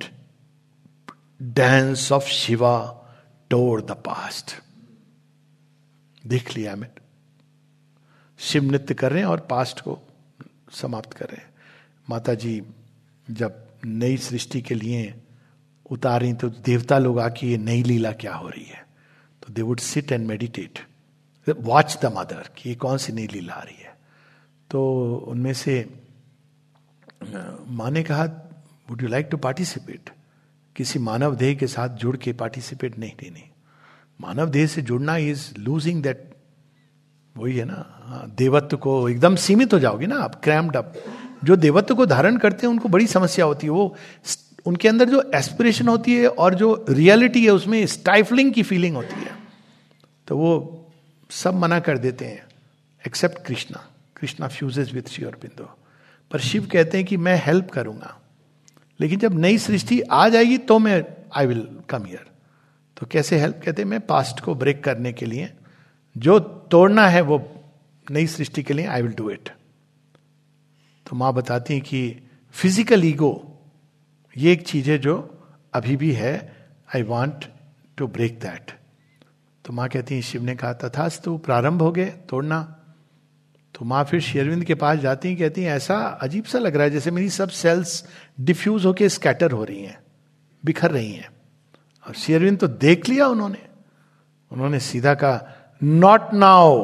dance of Shiva tore the past. देख लिया मैं, शिव नृत्य कर रहे हैं और पास्ट को समाप्त कर रहे हैं। माता जी जब नई सृष्टि के लिए उतारी तो देवता लोग आके ये नई लीला क्या हो रही है, तो they would sit and meditate, watch the mother कि ये कौन सी नई लीला आ रही है। तो उनमें से माँ ने कहा, would you like to participate? किसी मानव देह के साथ जुड़ के पार्टिसिपेट नहीं नहीं नहीं मानव देह से जुड़ना इज लूजिंग दैट, वही है ना, देवत्व को एकदम सीमित हो जाओगे ना आप, क्रैम्ड अप। जो देवत्व को धारण करते हैं उनको बड़ी समस्या होती है, वो उनके अंदर जो एस्पिरेशन होती है और जो रियलिटी है उसमें स्टाइफलिंग की फीलिंग होती है, तो वो सब मना कर देते हैं except Krishna. Krishna fuses with Shri Aurobindo. पर शिव कहते हैं कि मैं हेल्प करूंगा, लेकिन जब नई सृष्टि आ जाएगी तो मैं आई विल कम हियर। तो कैसे हेल्प? कहते हैं मैं पास्ट को ब्रेक करने के लिए जो तोड़ना है वो नई सृष्टि के लिए आई विल डू इट। तो मां बताती है कि फिजिकल ईगो ये एक चीज है जो अभी भी है, I want to break that. तो मां कहती है, शिव ने कहा तथास्तु, प्रारंभ हो गए तोड़ना। तो मां फिर श्री अरविंद के पास जाती हैं, कहती हैं ऐसा अजीब सा लग रहा है जैसे मेरी सब सेल्स डिफ्यूज होके स्कैटर हो रही हैं, बिखर रही हैं। और श्री अरविंद तो देख लिया उन्होंने, उन्होंने सीधा कहा नॉट नाउ।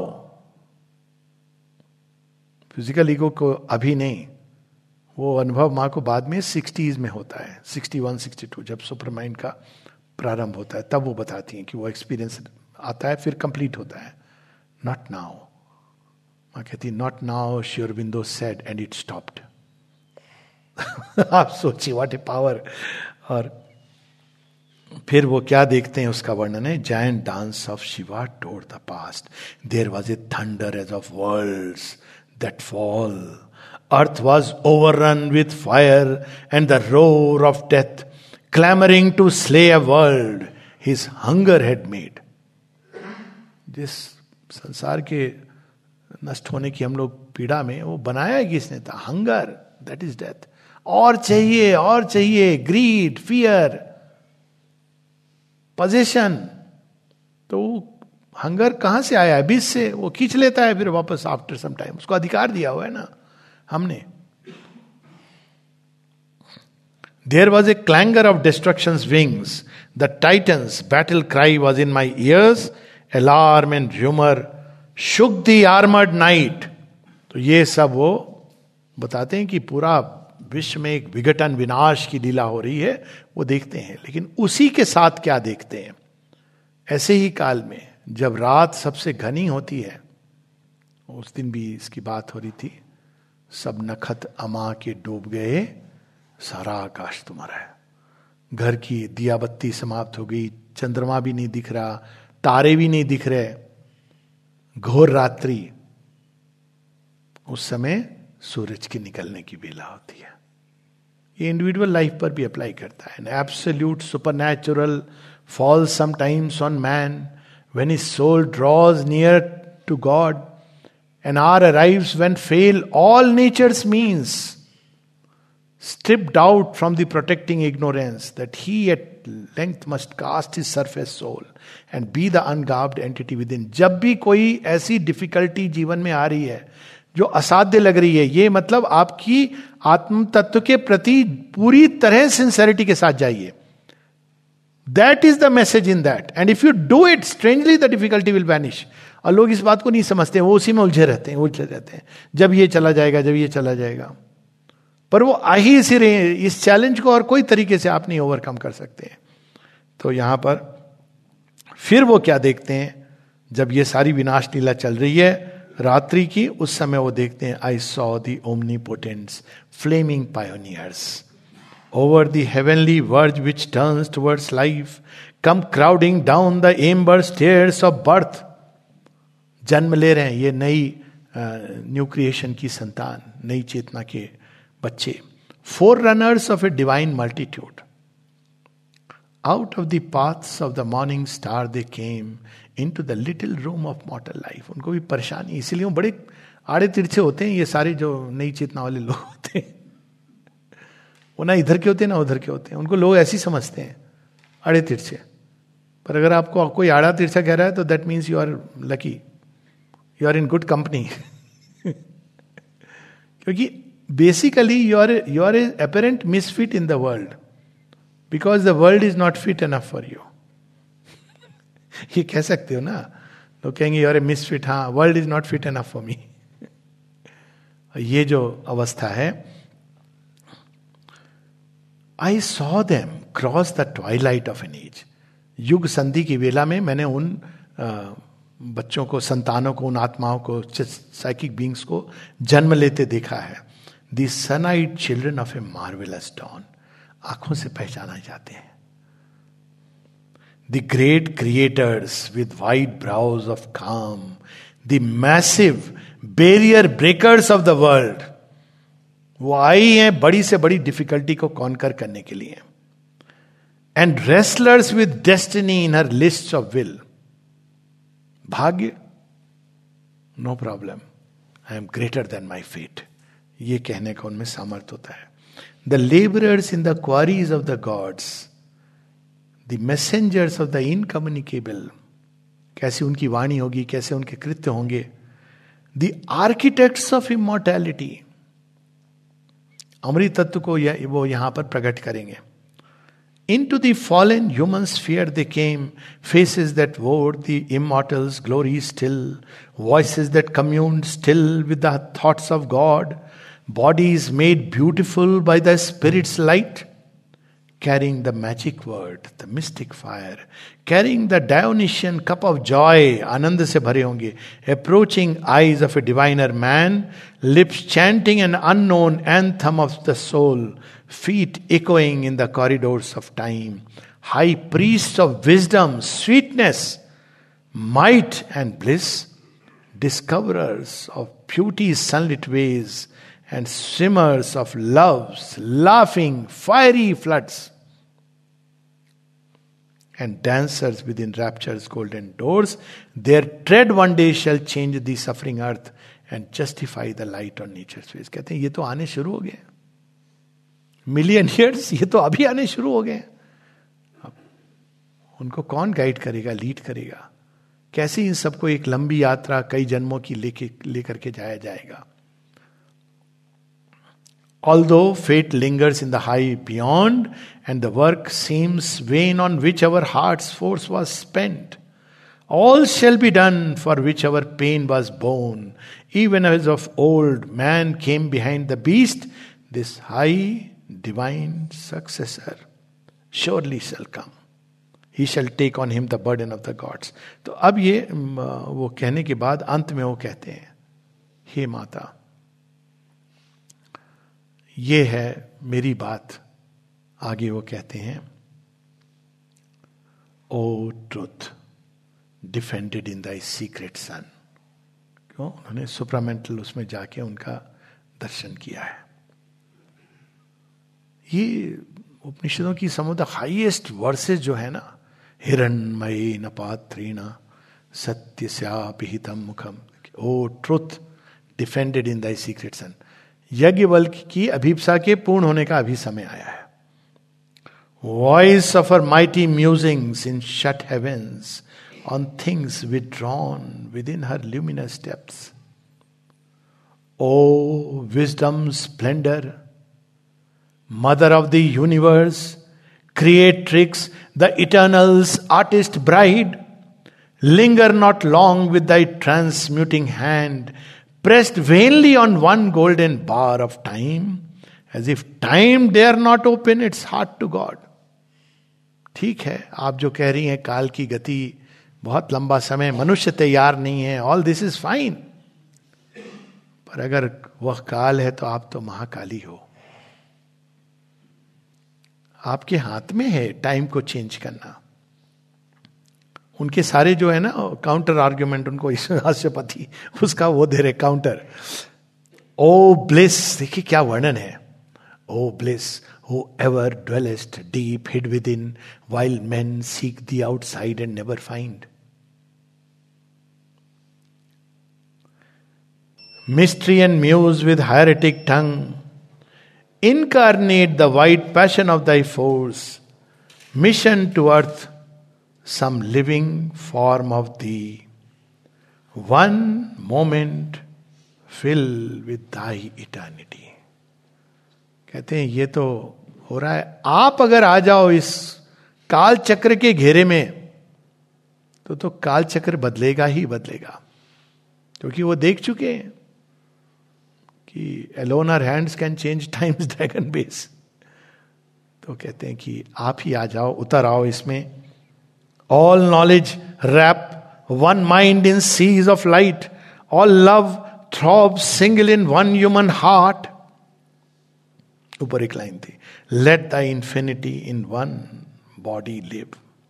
फिजिकल ईगो को अभी नहीं, वो अनुभव मां को बाद में सिक्सटीज में होता है, सिक्सटी वन सिक्सटी टू जब सुपर माइंड का प्रारंभ होता है, तब वो बताती हैं कि वो एक्सपीरियंस आता है फिर कंप्लीट होता है। नॉट नाउ, मां कहती not now, Shri Aurobindo said and it stopped. आप सोचिए व्हाट ए पावर। और फिर वो क्या देखते हैं उसका वर्णन है, giant dance of Shiva tore the past, there was a thunder as of worlds that fall, earth was overrun with fire and the roar of death clamoring to slay a world his hunger had made। जिस संसार के नष्ट होने की हम लोग पीड़ा में, वो बनाया है किसने था? Hunger, that is death. और चाहिए और चाहिए, ग्रीड, फियर, पोजीशन। तो हंगर कहां से आया है? बीच से वो खींच लेता है फिर वापस आफ्टर सम टाइम, उसको अधिकार दिया हुआ है ना हमने। There was a clangor of destruction's wings. The Titan's battle cry was in my ears. Alarm and rumor shook the armored night. तो ये सब वो बताते हैं कि पूरा विश्व में एक विघटन विनाश की लीला हो रही है, वो देखते हैं। लेकिन उसी के साथ क्या देखते हैं? ऐसे ही काल में जब रात सबसे घनी होती है, उस दिन भी इसकी बात हो रही थी, सब नखत अमा के डूब गए, सारा आकाश तुम्हारा है। घर की दिया बत्ती समाप्त हो गई, चंद्रमा भी नहीं दिख रहा, तारे भी नहीं दिख रहे, घोर रात्रि। उस समय सूरज के निकलने की बेला होती है। ये इंडिविजुअल लाइफ पर भी अप्लाई करता है। Absolute supernatural falls sometimes on man when his soul draws near to God, an hour arrives when fail all nature's means, stripped out from the protecting ignorance, that he at length must cast his surface soul and be the ungarbed entity within। जब भी कोई ऐसी difficulty जीवन में आ रही है जो असाध्य लग रही है, ये मतलब आपकी आत्म तत्व के प्रति पूरी तरह सिंसेरिटी के साथ जाइए। That is the message in that, and if you do it strangely the difficulty will vanish. और लोग इस बात को नहीं समझते, वो उसी में उलझे रहते हैं, उलझे रहते हैं, जब ये चला जाएगा, जब ये चला जाएगा. पर वो आ ही इसी रहे, इस चैलेंज को और कोई तरीके से आप नहीं ओवरकम कर सकते हैं. तो यहां पर फिर वो क्या देखते हैं, जब ये सारी विनाश लीला चल रही है रात्रि की, उस समय वो देखते हैं, I saw the omnipotent's flaming pioneers over the heavenly verge which turns towards life come crowding down the amber stairs of birth. जन्म ले रहे हैं ये नई न्यू क्रिएशन की संतान, नई चेतना के बच्चे. Forerunners of a divine multitude out of the paths of the morning star they came into the little room of mortal life. उनको भी परेशानी, इसीलिए वो बड़े आड़े तिरछे होते हैं ये सारे जो नई चेतना वाले लोग होते हैं. वो ना इधर के होते हैं ना उधर के होते हैं, उनको लोग ऐसे समझते हैं आड़े तिरछे. पर अगर आपको कोई आड़ा तिरछा कह रहा है तो that means you are lucky, you are in good company. क्योंकि basically you are you are a apparent misfit in the world, because the world is not fit enough for you. ये कह सकते हो ना, लोग कहेंगे यू आर ए मिसफिट, हाँ world is not fit enough for me. ये जो अवस्था है, I saw them cross the twilight of an age. युग संधि की वेला में मैंने उन आ, बच्चों को, संतानों को, उन आत्माओं को, साइकिक बींग्स को जन्म लेते देखा है. The sun eyed children of a marvellous dawn, आंखों से पहचाना जाते हैं. The great creators with wide brows of calm, the massive barrier breakers of the world. वो आई हैं बड़ी से बड़ी डिफिकल्टी को कॉन्कर करने के लिए. And wrestlers with destiny in her list of will. भाग्य, no problem, I am greater than my fate, ये कहने का उनमें सामर्थ्य होता है. The labourers in the quarries of the gods, the messengers of the incommunicable, कैसी उनकी वाणी होगी, कैसे उनके कृत्य होंगे. द आर्किटेक्ट्स ऑफ इमॉर्टैलिटी, अमृत तत्व को यह, वो यहां पर प्रकट करेंगे. Into the fallen human sphere they came, faces that wore the immortal's glory still, voices that communed still with the thoughts of God, bodies made beautiful by the Spirit's light, carrying the magic word, the mystic fire, carrying the Dionysian cup of joy, आनंद से भरे होंगे, approaching eyes of a diviner man, lips chanting an unknown anthem of the soul, feet echoing in the corridors of time, high priests of wisdom, sweetness, might and bliss, discoverers of beauty's sunlit ways, and swimmers of love's laughing fiery floods, and dancers within rapture's golden doors. Their tread one day shall change the suffering earth and justify the light on nature's ways. कहते हैं ये तो आने शुरू हो गए, million years ये तो अभी आने शुरू हो गए. अब उनको कौन गाइड करेगा, लीड करेगा, कैसे इन सबको एक लंबी यात्रा कई जन्मों की लेके लेकर के जाया जाएगा. Although fate lingers in the high beyond, and the work seems vain on which our heart's force was spent, all shall be done for which our pain was borne. Even as of old man came behind the beast, this high divine successor surely shall come. He shall take on him the burden of the gods. तो अब ये वो कहने के बाद अंत में वो कहते हैं, हे माता, ये है मेरी बात. आगे वो कहते हैं, O truth defended in thy secret sun. क्यों? उन्होंने सुप्रामेंटल उसमें जाके उनका दर्शन किया है. ये उपनिषदों की some of the highest verses जो है ना, हिरण्मयी न पात्रेण सत्य स्यापिहितम मुखम, O truth defended in thy secret sun. Yajnavalkya की अभिप्सा के पूर्ण होने का अभी समय आया है. Voice of her mighty musings in shut heavens on things withdrawn within her luminous depths. O wisdom splendour, mother of the universe, create tricks, the eternal's artist bride. Linger not long with thy transmuting hand, pressed vainly on one golden bar of time, as if time dare not open its heart to God. ठीक है, आप जो कह रही हैं काल की गति, बहुत लंबा समय, मनुष्य तैयार नहीं है, ऑल दिस इज फाइन, पर अगर वह काल है तो आप तो महाकाली हो. आपके हाथ में है टाइम को चेंज करना. उनके सारे जो है ना काउंटर आर्ग्यूमेंट, उनको हास्यपति उसका वो दे रहे काउंटर. ओ ब्लिस, देखिए क्या वर्णन है. O bliss, whoever dwellest deep hid within, while men seek the outside and never find. Mystery and muse with hieratic tongue, incarnate the white passion of thy force, mission to earth some living form of thee, one moment fill with thy eternity. कहते हैं ये तो हो रहा है, आप अगर आ जाओ इस काल चक्र के घेरे में तो तो काल चक्र बदलेगा ही बदलेगा, क्योंकि वो देख चुके हैं कि alone our hands can change time's dragon base. तो कहते हैं कि आप ही आ जाओ, उतर आओ इसमें. All knowledge rapt one mind in seas of light, all love throb single in one human heart. ऊपर एक लाइन थी, let the infinity in one body live.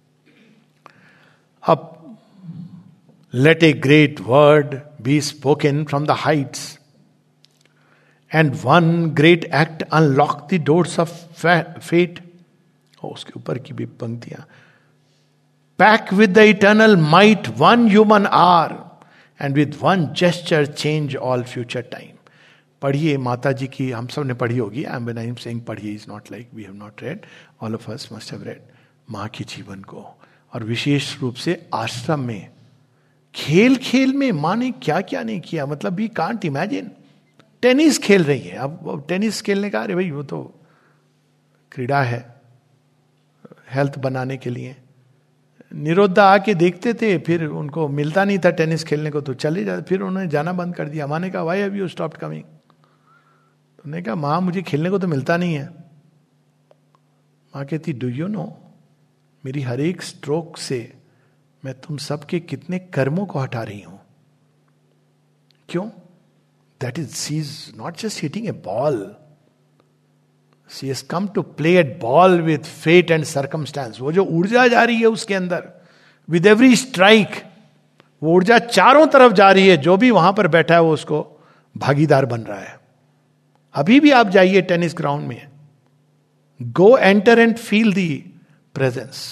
अब let a great word be spoken from the heights, and one great act unlock the doors of fate. और उसके ऊपर की भी पंक्तियां, pack with the eternal might one human hour, and with one gesture change all future time. पढ़िए माता जी की, हम सब ने पढ़ी होगी. I am when I am saying पढ़िए, is not like we have not read, all of us must have read. माँ के जीवन को, और विशेष रूप से आश्रम में खेल खेल में माँ ने क्या क्या नहीं किया, मतलब वी कांट इमेजिन. टेनिस खेल रही है, अब टेनिस खेलने का, अरे भाई वो तो क्रीड़ा है हेल्थ बनाने के लिए. निरोधा आके देखते थे, फिर उनको मिलता नहीं था टेनिस खेलने को तो चले जाते, फिर उन्होंने जाना बंद कर दिया. माँ ने कहा, why have you stopped coming? तो उन्होंने कहा, माँ मुझे खेलने को तो मिलता नहीं है. माँ कहती, डू यू नो, मेरी हर एक स्ट्रोक से मैं तुम सबके कितने कर्मों को हटा रही हूं. क्यों? That is, she is not just hitting a ball, she has come to play at ball with fate and circumstance. वो जो ऊर्जा जा रही है उसके अंदर, विद एवरी स्ट्राइक, वो ऊर्जा चारों तरफ जा रही है. जो भी वहां पर बैठा है वो उसको भागीदार बन रहा है. अभी भी आप जाइए टेनिस ग्राउंड में, go enter and feel the presence,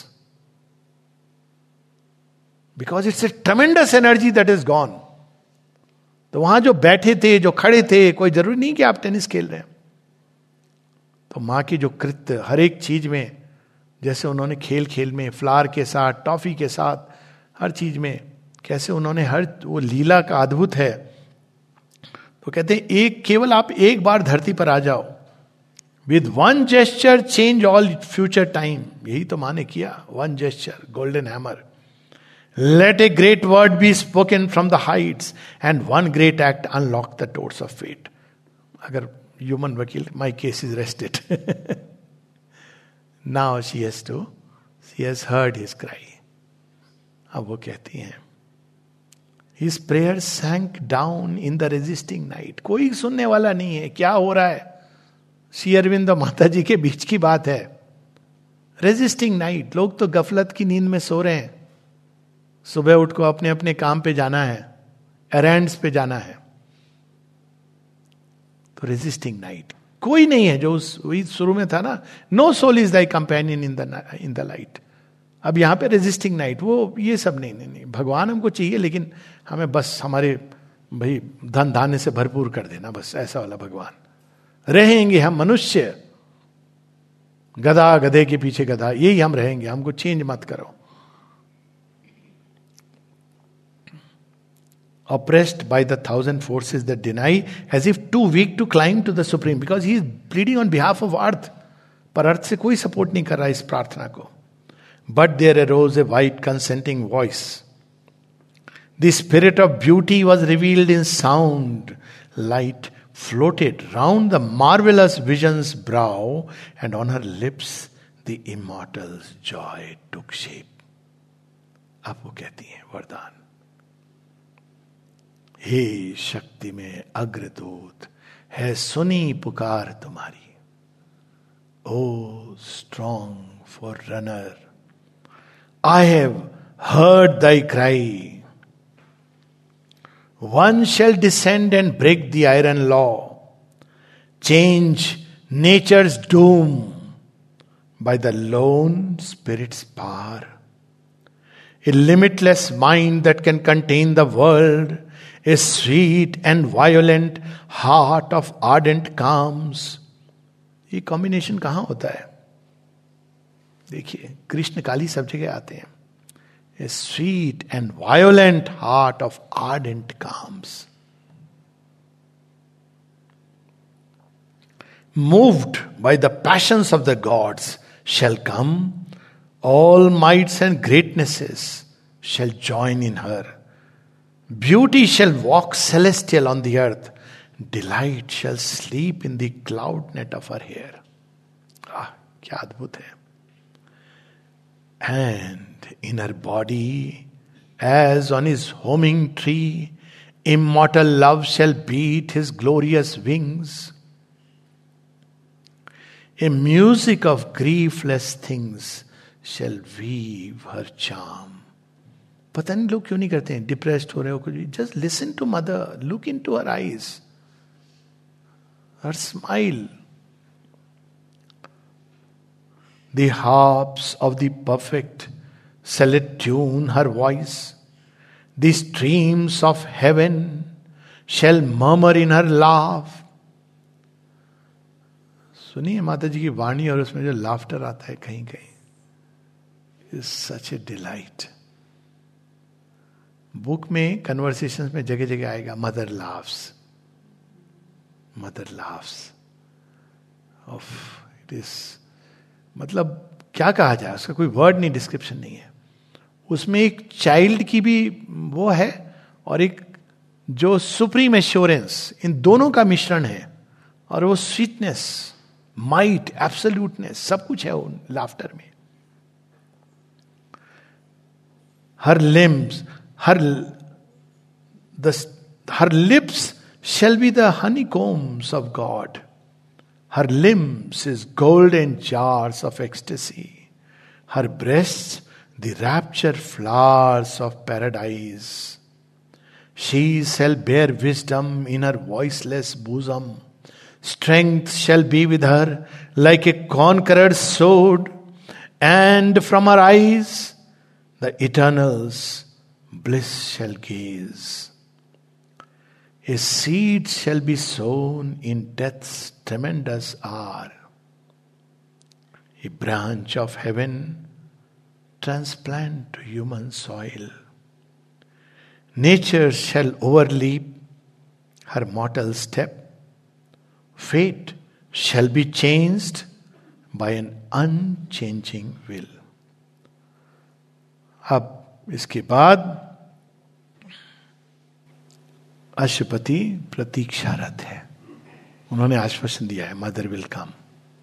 because it's a tremendous energy that is gone. तो वहां जो बैठे थे, जो खड़े थे, कोई जरूरी नहीं कि आप टेनिस खेल रहे हैं. तो माँ की जो कृत्य हर एक चीज में, जैसे उन्होंने खेल खेल में फ्लावर के साथ, टॉफी के साथ, हर चीज में कैसे उन्होंने, हर वो लीला का अद्भुत है. तो कहते हैं एक, केवल आप एक बार धरती पर आ जाओ, with one gesture change all future time. यही तो माँ ने किया, one gesture, golden hammer. Let a great word be spoken from the heights, and one great act unlock the doors of fate. अगर ह्यूमन वकील, my case is rested. Now she has to, she has heard his cry. अब वो कहती हैं, his prayer sank down in the resisting night. कोई सुनने वाला नहीं है, क्या हो रहा है. श्री अरविंद माता जी के बीच की बात है. रेजिस्टिंग नाइट, लोग तो गफलत की नींद में सो रहे हैं. सुबह उठ को अपने अपने काम पे जाना है, एरेंड्स पे जाना है. तो रेजिस्टिंग नाइट, कोई नहीं है जो उस, वही शुरू में था ना, no soul is thy companion in the in the light. अब यहां पे रेजिस्टिंग नाइट, वो ये सब नहीं, नहीं नहीं भगवान हमको चाहिए, लेकिन हमें बस हमारे भाई धन धान्य से भरपूर कर देना, बस ऐसा वाला भगवान. रहेंगे हम मनुष्य, गधा गधे के पीछे गधा, यही हम रहेंगे, हमको चेंज मत करो. Oppressed by the thousand forces that deny, as if too weak to climb to the supreme, because he is pleading on behalf of earth. पर अर्थ से कोई सपोर्ट नहीं कर रहा इस प्रार्थना को. But there arose a white consenting voice. The spirit of beauty was revealed in sound. Light floated round the marvelous vision's brow, and on her lips the immortal's joy took shape. अब वो कहती हैं वरदान. हे शक्ति में अग्रदूत, है सुनी पुकार तुम्हारी. O strong forerunner, I have heard thy cry. One shall descend and break the iron law, change nature's doom by the lone spirit's power. A limitless mind that can contain the world, a sweet and violent heart of ardent calms. ये combination कहाँ होता है? देखिए, कृष्ण काली सब जगह आते हैं. A sweet and violent heart of ardent calms. Moved by the passions of the gods shall come, all mights and greatnesses shall join in her. Beauty shall walk celestial on the earth, delight shall sleep in the cloud net of her hair. Ah, क्या अद्भुत है. And in her body, as on his homing tree, immortal love shall beat his glorious wings. A music of griefless things shall weave her charm. पता नहीं लोग क्यों नहीं करते हैं, डिप्रेस्ड हो रहे हो कुछ. Just listen to mother, look into her eyes, her smile. The harps of the perfect shall tune her voice. The streams of heaven shall murmur in her laugh. सुनिए माता जी की वाणी और उसमें जो लाफ्टर आता है कहीं कहीं, is such a delight. Book में कन्वर्सेशंस में जगह जगह आएगा mother laughs, mother laughs. Of it is, मतलब क्या कहा जाए, उसका कोई वर्ड नहीं, डिस्क्रिप्शन नहीं है. उसमें एक चाइल्ड की भी वो है और एक जो सुप्रीम एश्योरेंस, इन दोनों का मिश्रण है. और वो स्वीटनेस, माइट, एब्सोल्यूटनेस, सब कुछ है वो लाफ्टर में. Her limbs, her the her lips shall be the honeycombs of God. Her limbs is golden jars of ecstasy. Her breasts the rapture flowers of paradise. She shall bear wisdom in her voiceless bosom. Strength shall be with her like a conqueror's sword, and from her eyes the eternal's bliss shall gaze. A seed shall be sown in death's tremendous hour. A branch of heaven transplant to human soil. Nature shall overleap her mortal step. Fate shall be changed by an unchanging will. अब इसके बाद अशुपति प्रतीक्षारत है. उन्होंने आश्वासन दिया है mother will कम.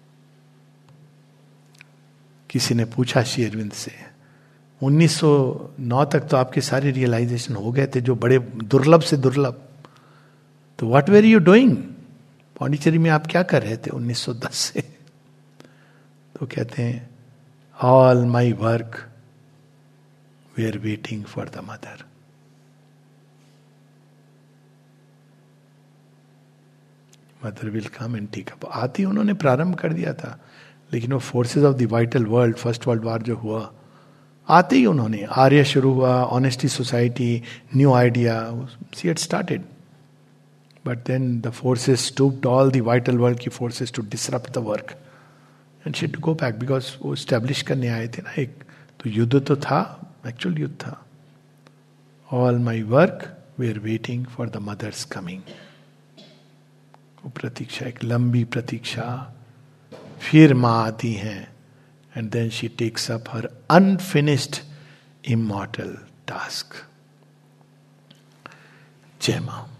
किसी ने पूछा श्री अरविंद से, उन्नीस सौ नौ तक तो आपके सारे रियलाइजेशन हो गए थे जो बड़े दुर्लभ से दुर्लभ, तो what were you doing, Pondicherry में आप क्या कर रहे थे उन्नीस सौ दस से? तो कहते हैं all my work we are waiting for the mother. Mother will come and take up. आती उन्होंने प्रारंभ कर दिया था, लेकिन वो forces of the vital world, first world war जो हुआ, आते ही उन्होंने आर्य शुरू हुआ, honesty society, new idea, she had started. But then the forces stooped all the vital world की forces to disrupt the work and she to go back, because वो establish करने आए थे ना. एक तो युद्ध तो था, एक्चुअल युद्ध था. All my work we are waiting for the mother's coming. प्रतीक्षा, एक लंबी प्रतीक्षा फिर माँ आती हैं, and then she takes up her unfinished immortal task. जय माँ.